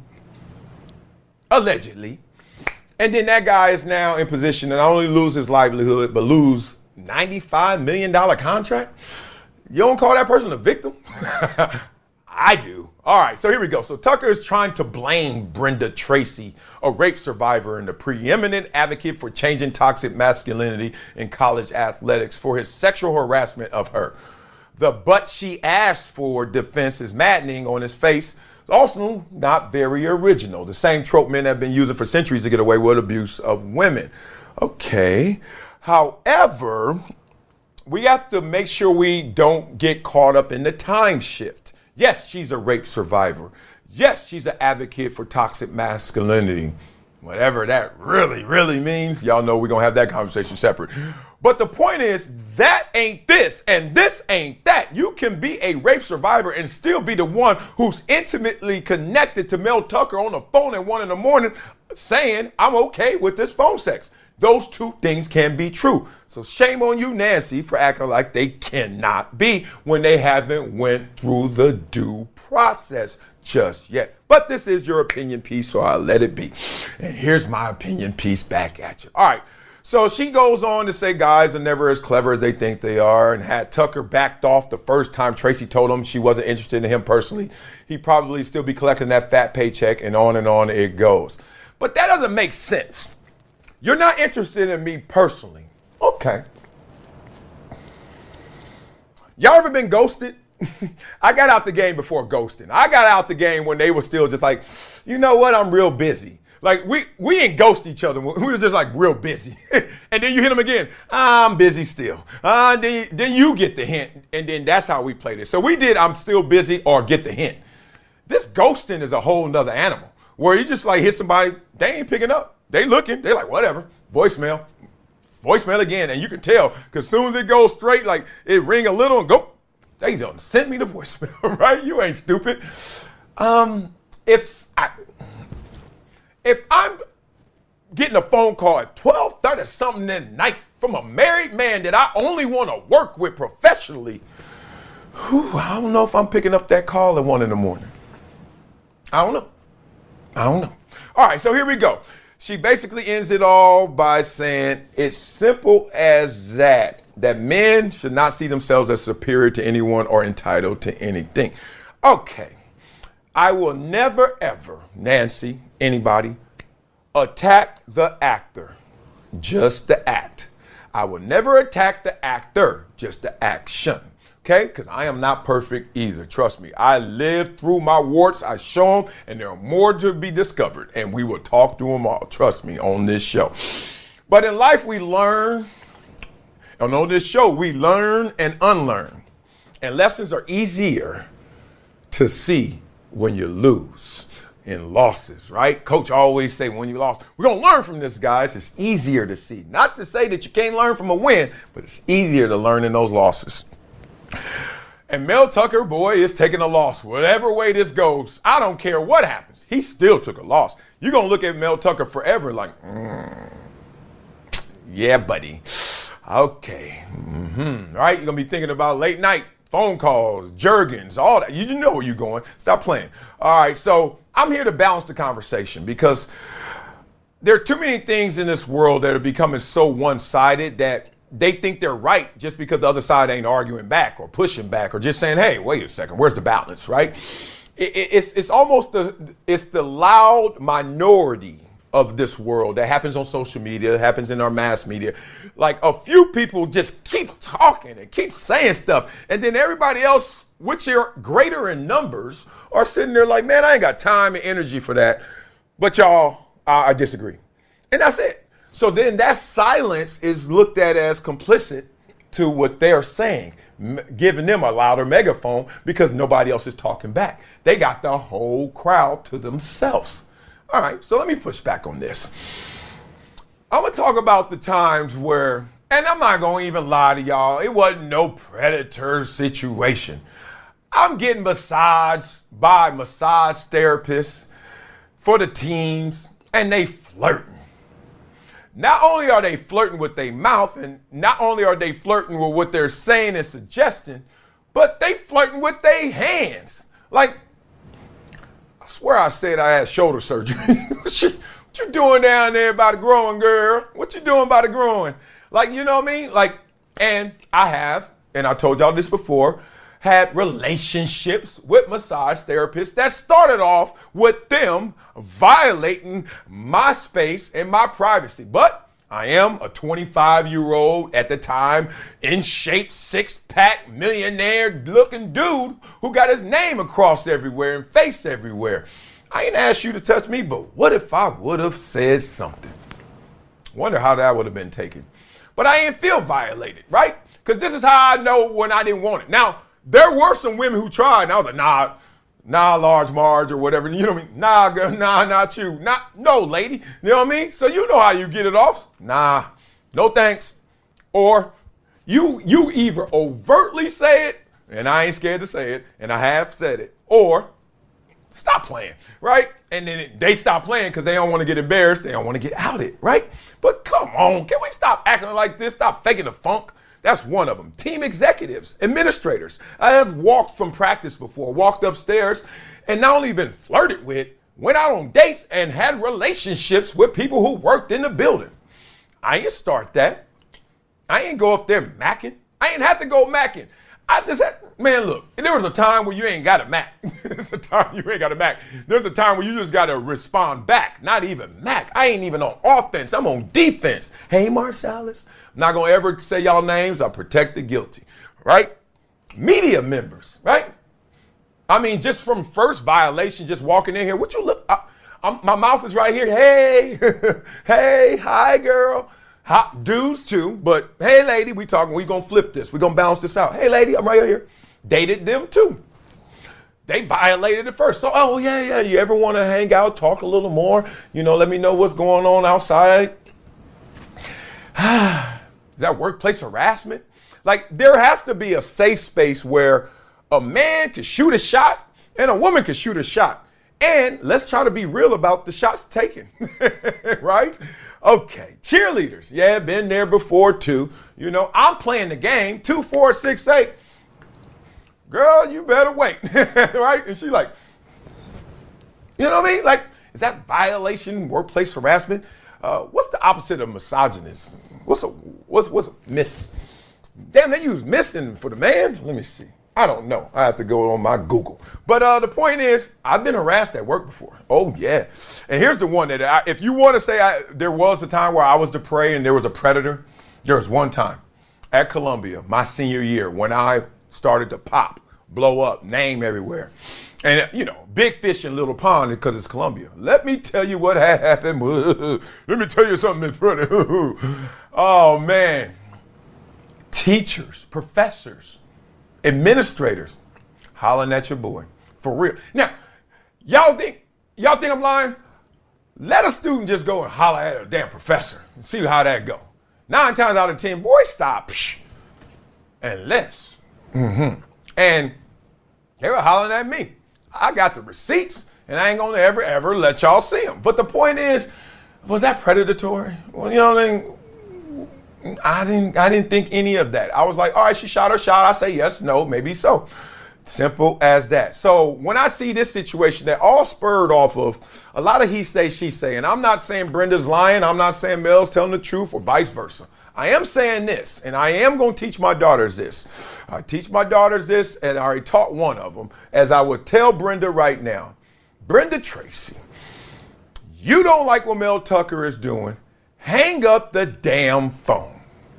allegedly. And then that guy is now in position to not only lose his livelihood, but lose ninety-five million dollars contract? You don't call that person a victim? I do. All right, so here we go. So Tucker is trying to blame Brenda Tracy, a rape survivor and the preeminent advocate for changing toxic masculinity in college athletics, for his sexual harassment of her. The "but she asked for" defense is maddening on his face. It's also not very original. The same trope men have been using for centuries to get away with abuse of women. Okay. However, we have to make sure we don't get caught up in the time shift. Yes, she's a rape survivor. Yes, she's an advocate for toxic masculinity. Whatever that really, really means, y'all know we're going to have that conversation separate. But the point is, that ain't this, and this ain't that. You can be a rape survivor and still be the one who's intimately connected to Mel Tucker on the phone at one in the morning saying, I'm okay with this phone sex. Those two things can be true. So shame on you, Nancy, for acting like they cannot be when they haven't went through the due process just yet. But this is your opinion piece, so I'll let it be. And here's my opinion piece back at you. All right. So she goes on to say guys are never as clever as they think they are, and had Tucker backed off the first time Tracy told him she wasn't interested in him personally, he'd probably still be collecting that fat paycheck, and on and on it goes. But that doesn't make sense. You're not interested in me personally. Okay. Y'all ever been ghosted? I got out the game before ghosting. I got out the game when they were still just like, you know what, I'm real busy. Like, we, we didn't ghost each other. We were just like real busy. And then you hit them again. I'm busy still. Uh, then, then you get the hint. And then that's how we played it. So we did I'm still busy or get the hint. This ghosting is a whole nother animal where you just like hit somebody, they ain't picking up. They looking, they like, whatever, voicemail, voicemail again. And you can tell, because as soon as it goes straight, like it ring a little and go, they done sent me the voicemail, right? You ain't stupid. Um, if, I, if I'm getting a phone call at twelve thirty something at night from a married man that I only want to work with professionally, whew, I don't know if I'm picking up that call at one in the morning. I don't know. I don't know. All right, so here we go. She basically ends it all by saying it's simple as that, that men should not see themselves as superior to anyone or entitled to anything. Okay, I will never, ever, Nancy, anybody, attack the actor, just the act. I will never attack the actor, just the action. Okay, because I am not perfect either. Trust me. I lived through my warts. I show them, and there are more to be discovered. And we will talk through them all. Trust me, on this show. But in life, we learn. And on this show, we learn and unlearn. And lessons are easier to see when you lose in losses, right? Coach always say when you lost, we're going to learn from this, guys. It's easier to see. Not to say that you can't learn from a win, but it's easier to learn in those losses. And Mel Tucker, boy, is taking a loss. Whatever way this goes, I don't care what happens. He still took a loss. You're going to look at Mel Tucker forever like, mm, Yeah, buddy. Okay. Mm-hmm. All right, you're going to be thinking about late night phone calls, Jergens, all that. You know where you're going. Stop playing. All right, so I'm here to balance the conversation because there are too many things in this world that are becoming so one-sided that they think they're right just because the other side ain't arguing back or pushing back or just saying, hey, wait a second, where's the balance, right? It, it, it's, it's almost the, it's the loud minority of this world that happens on social media, happens in our mass media. Like a few people just keep talking and keep saying stuff. And then everybody else, which are greater in numbers, are sitting there like, man, I ain't got time and energy for that. But y'all, I, I disagree. And that's it. So then that silence is looked at as complicit to what they're saying, m- giving them a louder megaphone because nobody else is talking back. They got the whole crowd to themselves. All right, so let me push back on this. I'm going to talk about the times where, and I'm not going to even lie to y'all, it wasn't no predator situation. I'm getting massaged by massage therapists for the teens, and they flirting. Not only are they flirting with their mouth, and not only are they flirting with what they're saying and suggesting, but they flirting with their hands. Like, I swear I said I had shoulder surgery. what, you, what you doing down there by the growing, girl? What you doing by the growing? Like, you know what I mean? Like, and I have, and I told y'all this before, had relationships with massage therapists that started off with them violating my space and my privacy. But I am a twenty-five-year-old at the time, in shape, six-pack, millionaire-looking dude who got his name across everywhere and face everywhere. I ain't asked you to touch me, but what if I would have said something? Wonder how that would have been taken. But I ain't feel violated, right? Because this is how I know when I didn't want it. Now, there were some women who tried, and I was like, nah, nah, large Marge or whatever. You know what I mean? Nah, girl, nah, not you. Not, no, lady. You know what I mean? So you know how you get it off. Nah, no thanks. Or you you either overtly say it, and I ain't scared to say it, and I have said it, or stop playing, right? And then it, they stop playing because they don't want to get embarrassed. They don't want to get outed, right? But come on, can we stop acting like this? Stop faking the funk. That's one of them. Team executives, administrators. I have walked from practice before, walked upstairs, and not only been flirted with, went out on dates and had relationships with people who worked in the building. I ain't start that. I ain't go up there macking. I ain't have to go macking. I just had, man, look, there was a time where you ain't got to mac. There's a time you ain't got to mac. There's a time where you just got to respond back, not even mac. I ain't even on offense. I'm on defense. Hey, Marsalis. I'm not going to ever say y'all names. I protect the guilty, right? Media members, right? I mean, just from first violation, just walking in here, what you look, I, I'm, my mouth is right here. Hey, hey, hi, girl. Hi, dudes too, but hey, lady, we talking, we gonna flip this. We gonna balance this out. Hey, lady, I'm right here. Dated them too. They violated it first. So, oh, yeah, yeah, you ever want to hang out, talk a little more? You know, let me know what's going on outside. Is that workplace harassment? Like, there has to be a safe space where a man can shoot a shot and a woman can shoot a shot. And let's try to be real about the shots taken, right? Okay, cheerleaders. Yeah, been there before too. You know, I'm playing the game, two, four, six, eight. Girl, you better wait, right? And she like, you know what I mean? Like, is that violation, workplace harassment? Uh, what's the opposite of misogynist? What's a, what's, what's a miss? Damn, they use missing for the man? Let me see. I don't know. I have to go on my Google. But uh, the point is, I've been harassed at work before. Oh, yeah. And here's the one that I, if you want to say I, there was a time where I was the prey and there was a predator, there was one time at Columbia, my senior year, when I started to pop, blow up, name everywhere. And, you know, big fish in little pond because it's Columbia. Let me tell you what had happened. Let me tell you something, Miss Predator. Oh, man. Teachers, professors, administrators hollering at your boy. For real. Now, y'all think y'all think I'm lying? Let a student just go and holler at a damn professor and see how that go. Nine times out of ten, boy, stop. Psh, unless. Mm-hmm. And they were hollering at me. I got the receipts, and I ain't gonna ever, ever let y'all see them. But the point is, was that predatory? Well, you know what I mean? I didn't I didn't think any of that. I was like, all right, she shot her shot. I say yes, no, maybe so. Simple as that. So when I see this situation that all spurred off of a lot of he say, she say, and I'm not saying Brenda's lying, I'm not saying Mel's telling the truth or vice versa. I am saying this, and I am going to teach my daughters this. I teach my daughters this, and I already taught one of them, as I would tell Brenda right now. Brenda Tracy, you don't like what Mel Tucker is doing, hang up the damn phone.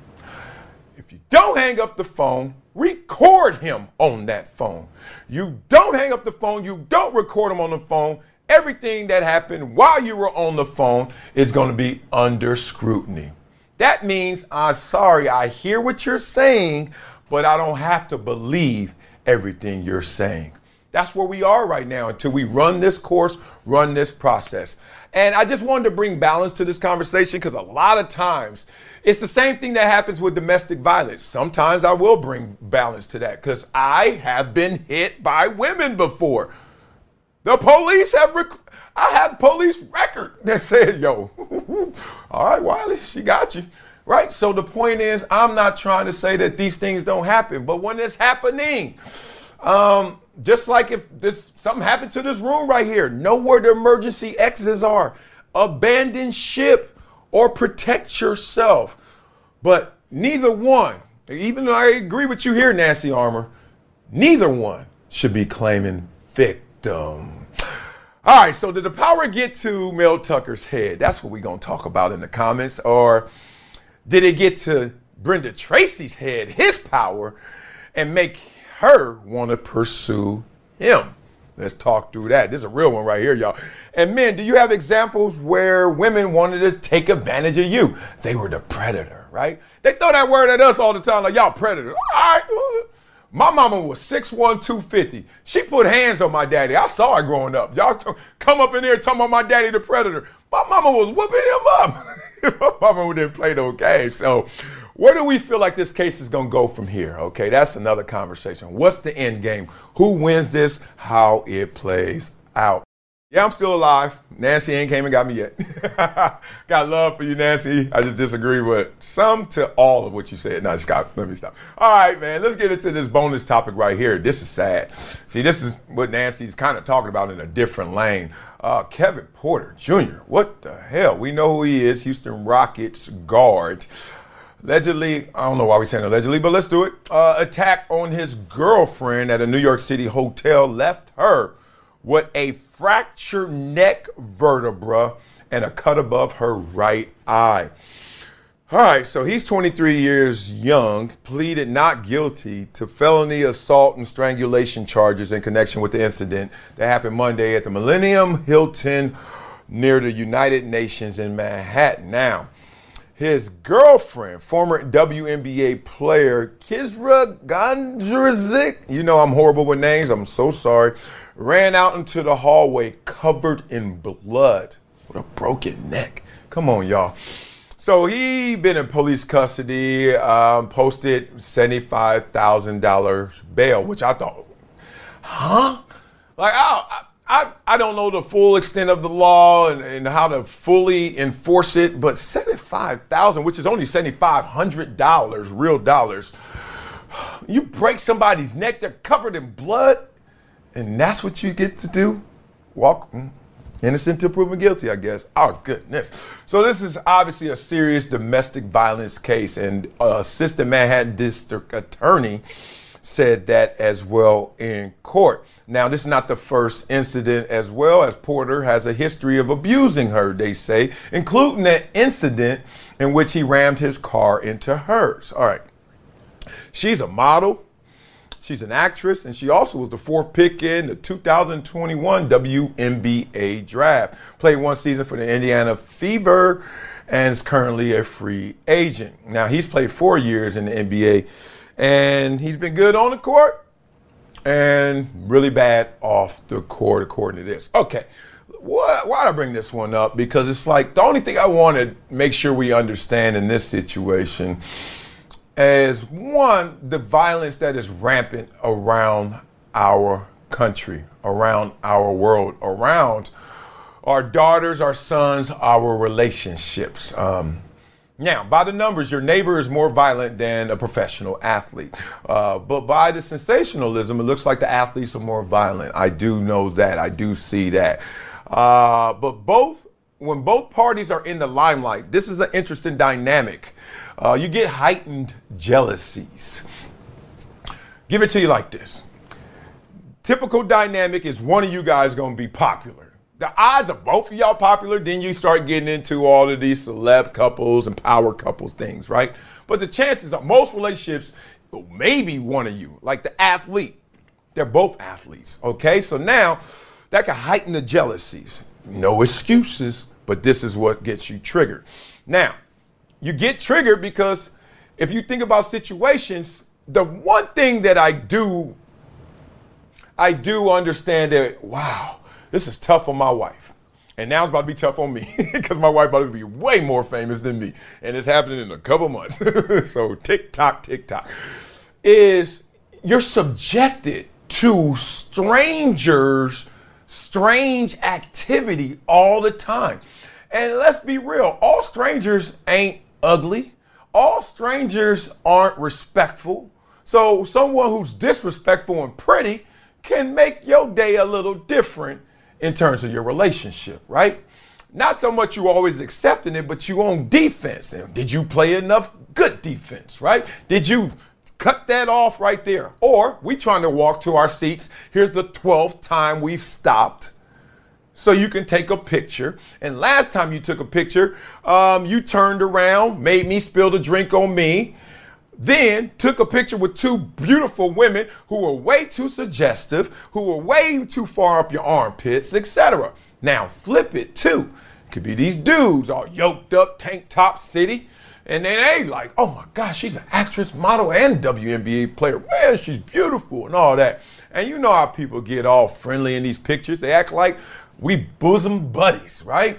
If you don't hang up the phone, record him on that phone. You don't hang up the phone. You don't record him on the phone. Everything that happened while you were on the phone is going to be under scrutiny. That means, I'm sorry, I hear what you're saying, but I don't have to believe everything you're saying. That's where we are right now until we run this course, run this process. And I just wanted to bring balance to this conversation because a lot of times it's the same thing that happens with domestic violence. Sometimes I will bring balance to that because I have been hit by women before. The police have, rec- I have police record that said, yo, all right, Wiley, she got you. Right? So the point is, I'm not trying to say that these things don't happen, but when it's happening, um, just like if this something happened to this room right here, know where the emergency exits are, abandon ship or protect yourself. But neither one, even though I agree with you here, Nancy Armour, neither one should be claiming victim. All right, so did the power get to Mel Tucker's head? That's what we're going to talk about in the comments. Or did it get to Brenda Tracy's head, his power, and make her want to pursue him? Let's talk through that. This is a real one right here, y'all. And men, do you have examples where women wanted to take advantage of you? They were the predator, right? They throw that word at us all the time, like, y'all predator. All right. My mama was six one, two fifty. She put hands on my daddy. I saw her growing up. Y'all t- come up in here talking about my daddy the predator. My mama was whooping him up. My mama didn't play those games. So where do we feel like this case is going to go from here? Okay, that's another conversation. What's the end game? Who wins this? How it plays out. Yeah, I'm still alive. Nancy ain't came and got me yet. Got love for you, Nancy. I just disagree with some to all of what you said. No, Scott, let me stop. All right, man, let's get into this bonus topic right here. This is sad. See, this is what Nancy's kind of talking about in a different lane. Uh, Kevin Porter Junior, what the hell? We know who he is, Houston Rockets guard. Allegedly, I don't know why we're saying allegedly, but let's do it. Uh, attack on his girlfriend at a New York City hotel left her with a fractured neck vertebra and a cut above her right eye. All right, so he's twenty-three years young, pleaded not guilty to felony assault and strangulation charges in connection with the incident that happened Monday at the Millennium Hilton near the United Nations in Manhattan. Now, his girlfriend, former W N B A player Kisra Gondrezick, you know I'm horrible with names, I'm so sorry, ran out into the hallway covered in blood with a broken neck. Come on, y'all. So he been in police custody, um, posted seventy-five thousand dollars bail, which I thought, huh? Like, I, I, I don't know the full extent of the law and, and how to fully enforce it, but seventy-five thousand dollars, which is only seven thousand five hundred dollars, real dollars. You break somebody's neck, they're covered in blood, and that's what you get to do? Walk innocent till proven guilty, I guess. Oh, goodness. So this is obviously a serious domestic violence case, and uh, Assistant Manhattan District Attorney said that as well in court. Now, this is not the first incident, as well as Porter has a history of abusing her, they say, including an incident in which he rammed his car into hers. All right. She's a model. She's an actress, and she also was the fourth pick in the two thousand twenty-one W N B A draft. Played one season for the Indiana Fever and is currently a free agent. Now, he's played four years in the N B A, and he's been good on the court and really bad off the court, according to this. Okay, why, why did I bring this one up? Because it's like the only thing I want to make sure we understand in this situation as one, the violence that is rampant around our country, around our world, around our daughters, our sons, our relationships. Um, Now, by the numbers, your neighbor is more violent than a professional athlete. Uh, but by the sensationalism, it looks like the athletes are more violent. I do know that. I do see that. Uh, but both, when both parties are in the limelight, this is an interesting dynamic. Uh, you get heightened jealousies. Give it to you like this. Typical dynamic is one of you guys going to be popular. The odds of both of y'all popular, then you start getting into all of these celeb couples and power couples things, right? But the chances of most relationships, maybe one of you, like the athlete, they're both athletes, okay? So now that can heighten the jealousies. No excuses, but this is what gets you triggered. Now, you get triggered because if you think about situations, the one thing that I do, I do understand that, wow, this is tough on my wife. And now it's about to be tough on me because my wife about to be way more famous than me. And it's happening in a couple months. So tick tock, tick tock. Is you're subjected to strangers, strange activity all the time. And let's be real, all strangers ain't ugly. All strangers aren't respectful. So someone who's disrespectful and pretty can make your day a little different in terms of your relationship, right? Not so much you always accepting it, but you on defense. And did you play enough good defense, right? Did you cut that off right there? Or we trying to walk to our seats. Here's the twelfth time we've stopped so you can take a picture. And last time you took a picture, um, you turned around, made me spill the drink on me, then took a picture with two beautiful women who were way too suggestive, who were way too far up your armpits, et cetera. Now flip it too. Could be these dudes all yoked up, tank top city, and then they like, oh my gosh, she's an actress, model, and W N B A player. Man, she's beautiful and all that. And you know how people get all friendly in these pictures. They act like we bosom buddies, right?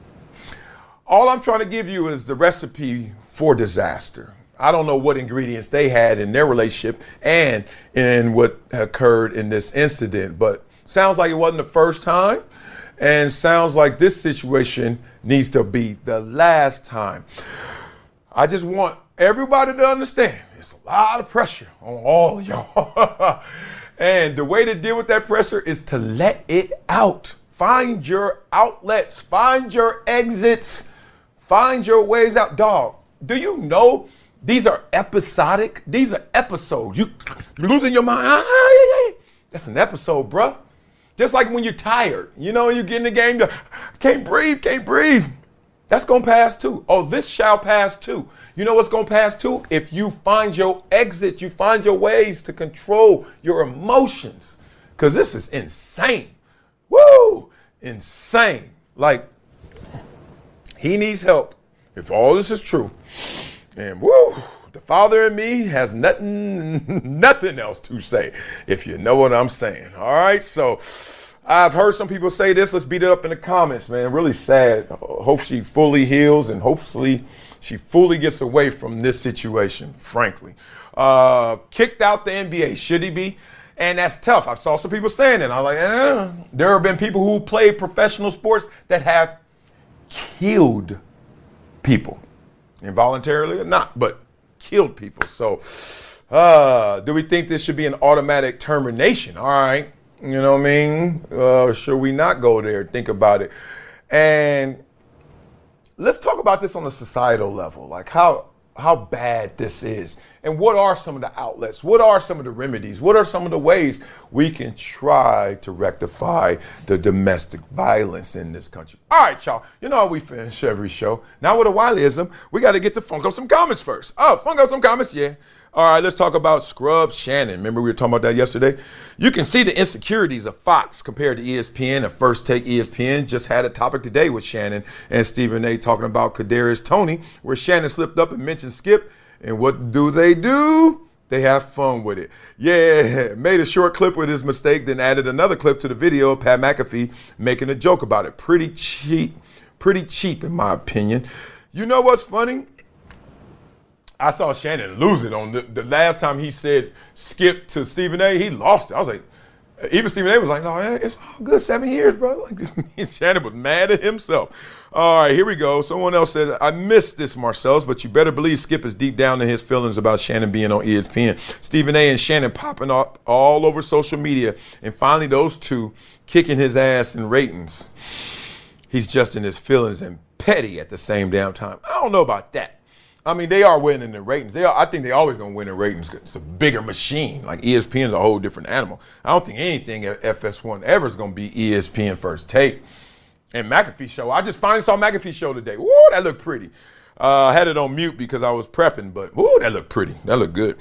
All I'm trying to give you is the recipe for disaster. I don't know what ingredients they had in their relationship and in what occurred in this incident, but sounds like it wasn't the first time, and sounds like this situation needs to be the last time. I just want everybody to understand it's a lot of pressure on all of y'all. And the way to deal with that pressure is to let it out. Find your outlets, find your exits, find your ways out. Dog, do you know these are episodic? These are episodes. You, you're losing your mind. That's an episode, bruh. Just like when you're tired, you know, you get in the game, you can't breathe, can't breathe. That's going to pass too. Oh, this shall pass too. You know what's going to pass too? If you find your exit, you find your ways to control your emotions. Because this is insane. Woo! Insane. Like, he needs help. If all this is true. And woo, the father in me has nothing, nothing else to say, if you know what I'm saying. All right, so I've heard some people say this. Let's beat it up in the comments, man. Really sad. Hope she fully heals and hopefully she fully gets away from this situation, frankly. Uh, kicked out the N B A. Should he be? And that's tough. I saw some people saying it. I'm like, eh. There have been people who play professional sports that have killed people. Involuntarily or not, but killed people. So uh, do we think this should be an automatic termination? All right. You know what I mean? Uh, should we not go there? Think about it. And let's talk about this on a societal level, like how how bad this is. And what are some of the outlets? What are some of the remedies? What are some of the ways we can try to rectify the domestic violence in this country? All right, y'all. You know how we finish every show. Now with a Wileyism, we got to get to funk up some comments first. Oh, funk up some comments, yeah. All right, let's talk about Scrub Shannon. Remember we were talking about that yesterday? You can see the insecurities of Fox compared to E S P N. At First Take, E S P N just had a topic today with Shannon and Stephen A. talking about Kadarius Toney, where Shannon slipped up and mentioned Skip. And what do they do? They have fun with it. Yeah, made a short clip with his mistake, then added another clip to the video of Pat McAfee making a joke about it. Pretty cheap, pretty cheap in my opinion. You know what's funny? I saw Shannon lose it on the, the last time he said Skip to Stephen A. He lost it. I was like, even Stephen A. was like, no, it's all good, seven years, bro. Like, Shannon was mad at himself. All right, here we go. Someone else said, I missed this, Marcellus, but you better believe Skip is deep down in his feelings about Shannon being on E S P N. Stephen A. and Shannon popping up all over social media, and finally those two kicking his ass in ratings. He's just in his feelings and petty at the same damn time. I don't know about that. I mean, they are winning the ratings. They are, I think they always going to win the ratings. It's a bigger machine. Like E S P N is a whole different animal. I don't think anything at F S one ever is going to be E S P N First Take. And McAfee show. I just finally saw McAfee show today. Woo, that looked pretty. Uh, I had it on mute because I was prepping, but woo, that looked pretty. That looked good.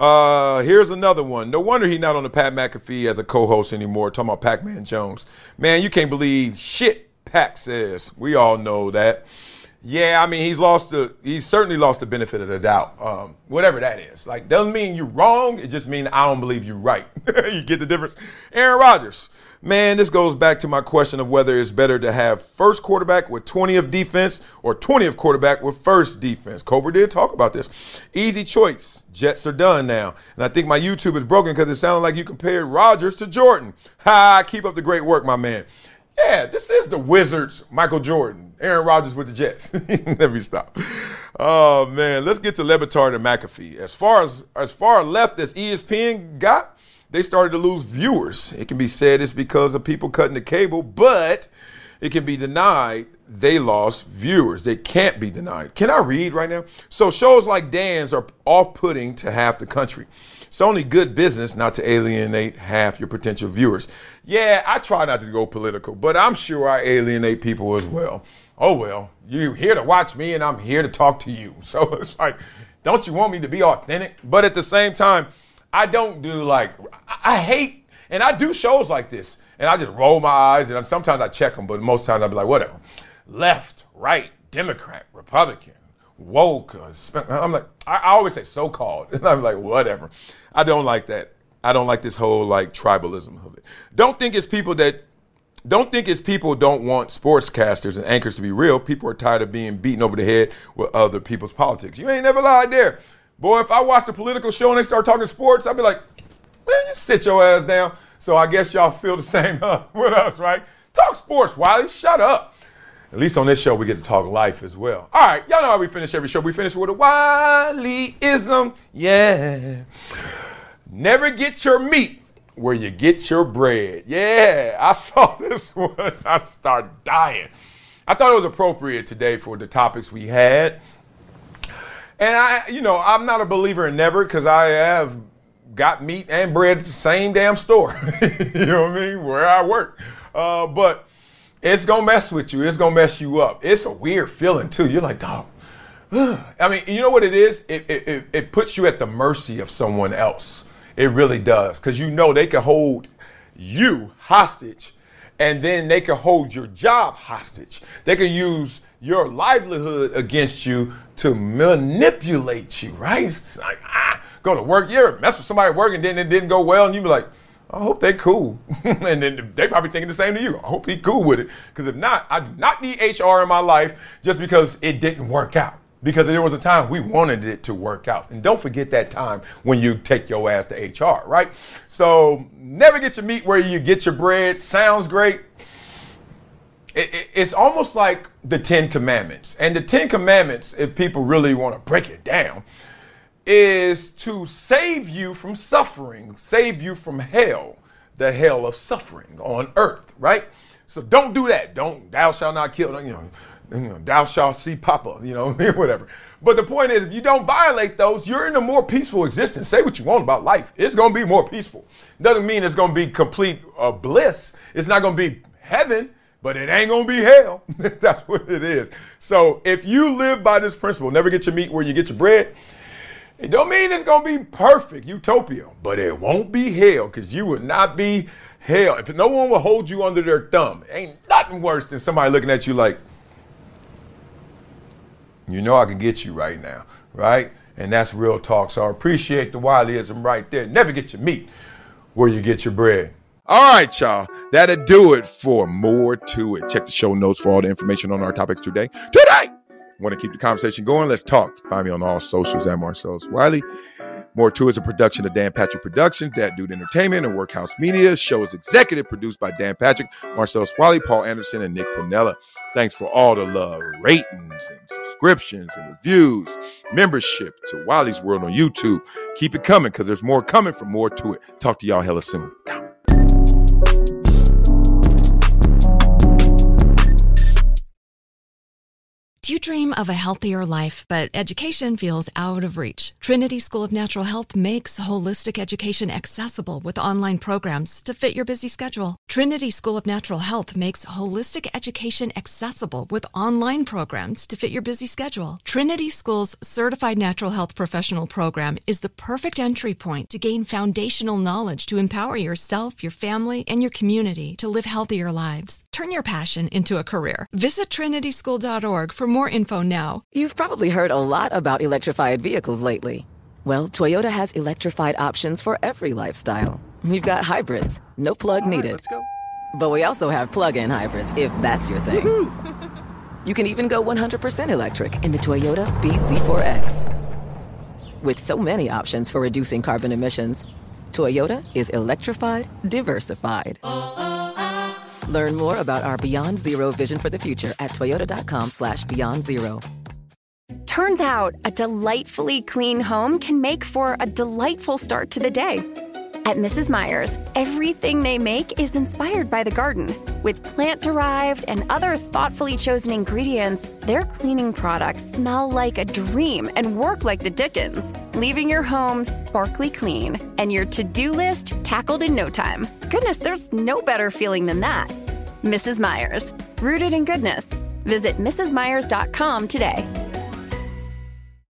Uh, here's another one. No wonder he's not on the Pat McAfee as a co-host anymore. Talking about Pac-Man Jones. Man, you can't believe shit Pac says. We all know that. Yeah, I mean, he's lost the, he's certainly lost the benefit of the doubt. Um, whatever that is. Like, doesn't mean you're wrong. It just means I don't believe you're right. You get the difference? Aaron Rodgers. Man, this goes back to my question of whether it's better to have first quarterback with twenty of defense or twenty of quarterback with first defense. Cobra did talk about this. Easy choice. Jets are done now. And I think my YouTube is broken because it sounded like you compared Rodgers to Jordan. Ha, keep up the great work, my man. Yeah, this is the Wizards, Michael Jordan, Aaron Rodgers with the Jets. Let me stop. Oh, man, let's get to Le Batard and McAfee. As far as, as far left as E S P N got, they started to lose viewers. It can be said it's because of people cutting the cable, but it can be denied they lost viewers. They can't be denied. Can I read right now? So shows like Dan's are off-putting to half the country. It's only good business not to alienate half your potential viewers. Yeah, I try not to go political, but I'm sure I alienate people as well. Oh, well, you're here to watch me and I'm here to talk to you. So it's like, don't you want me to be authentic? But at the same time, I don't do like, I hate, and I do shows like this, and I just roll my eyes, and sometimes I check them, but most times I'll be like, whatever. Left, right, Democrat, Republican, woke. Uh, I'm like, I always say so-called, and I'm like, whatever. I don't like that. I don't like this whole like tribalism of it. Don't think it's people that, don't think it's people don't want sportscasters and anchors to be real. People are tired of being beaten over the head with other people's politics. You ain't never lied there. Boy, if I watched a political show and they start talking sports, I'd be like, man, you sit your ass down. So I guess y'all feel the same with us, right? Talk sports, Wiley. Shut up. At least on this show, we get to talk life as well. All right, y'all know how we finish every show. We finish with a Wiley-ism. Yeah. Never get your meat where you get your bread. Yeah, I saw this one. I started dying. I thought it was appropriate today for the topics we had. And I, you know, I'm not a believer in never because I have got meat and bread at the same damn store. You know what I mean? Where I work. Uh, but it's going to mess with you. It's going to mess you up. It's a weird feeling, too. You're like, dog. I mean, you know what it is? It, it, it, it puts you at the mercy of someone else. It really does. Because you know they can hold you hostage and then they can hold your job hostage. They can use your livelihood against you to manipulate you, right? It's like, ah, go to work, you're mess with somebody at work and then it didn't go well and you be like, I hope they cool. And then they probably thinking the same to you. I hope he cool with it. Because if not, I do not need H R in my life just because it didn't work out. Because there was a time we wanted it to work out. And don't forget that time when you take your ass to H R, right? So never get your meat where you get your bread. Sounds great. It, it, it's almost like the Ten Commandments. And the Ten Commandments, if people really want to break it down, is to save you from suffering, save you from hell, the hell of suffering on earth, right? So don't do that. Don't, thou shalt not kill, you know, you know thou shalt see Papa, you know, whatever. But the point is, if you don't violate those, you're in a more peaceful existence. Say what you want about life. It's going to be more peaceful. Doesn't mean it's going to be complete uh, bliss. It's not going to be heaven. But it ain't going to be hell. That's what it is. So if you live by this principle, never get your meat where you get your bread, it don't mean it's going to be perfect utopia, but it won't be hell because you would not be hell. If no one will hold you under their thumb, ain't nothing worse than somebody looking at you like, you know I can get you right now, right? And that's real talk. So I appreciate the Wileyism right there. Never get your meat where you get your bread. All right, y'all. That'll do it for More To It. Check the show notes for all the information on our topics today. Today! Want to keep the conversation going? Let's talk. Find me on all socials at Marcellus Wiley. More To It is a production of Dan Patrick Productions, That Dude Entertainment, and Workhouse Media. The show is executive produced by Dan Patrick, Marcel Swally, Paul Anderson, and Nick Pinella. Thanks for all the love, ratings, and subscriptions, and reviews, membership to Wiley's World on YouTube. Keep it coming, because there's more coming from More To It. Talk to y'all hella soon. Do you dream of a healthier life, but education feels out of reach? Trinity School of Natural Health makes holistic education accessible with online programs to fit your busy schedule. Trinity School of Natural Health makes holistic education accessible with online programs to fit your busy schedule. Trinity School's Certified Natural Health Professional Program is the perfect entry point to gain foundational knowledge to empower yourself, your family, and your community to live healthier lives. Turn your passion into a career. Visit trinity school dot org for more info now. You've probably heard a lot about electrified vehicles lately. Well, Toyota has electrified options for every lifestyle. We've got hybrids, no plug All needed. Right, let's go. But we also have plug-in hybrids, if that's your thing. Woo-hoo. You can even go one hundred percent electric in the Toyota B Z four X. With so many options for reducing carbon emissions, Toyota is electrified, diversified. Learn more about our Beyond Zero vision for the future at toyota.com slash beyond zero. Turns out a delightfully clean home can make for a delightful start to the day. At Missus Meyer's, everything they make is inspired by the garden. With plant-derived and other thoughtfully chosen ingredients, their cleaning products smell like a dream and work like the Dickens, leaving your home sparkly clean and your to-do list tackled in no time. Goodness, there's no better feeling than that. Missus Meyer's, rooted in goodness. Visit mrs myers dot com today.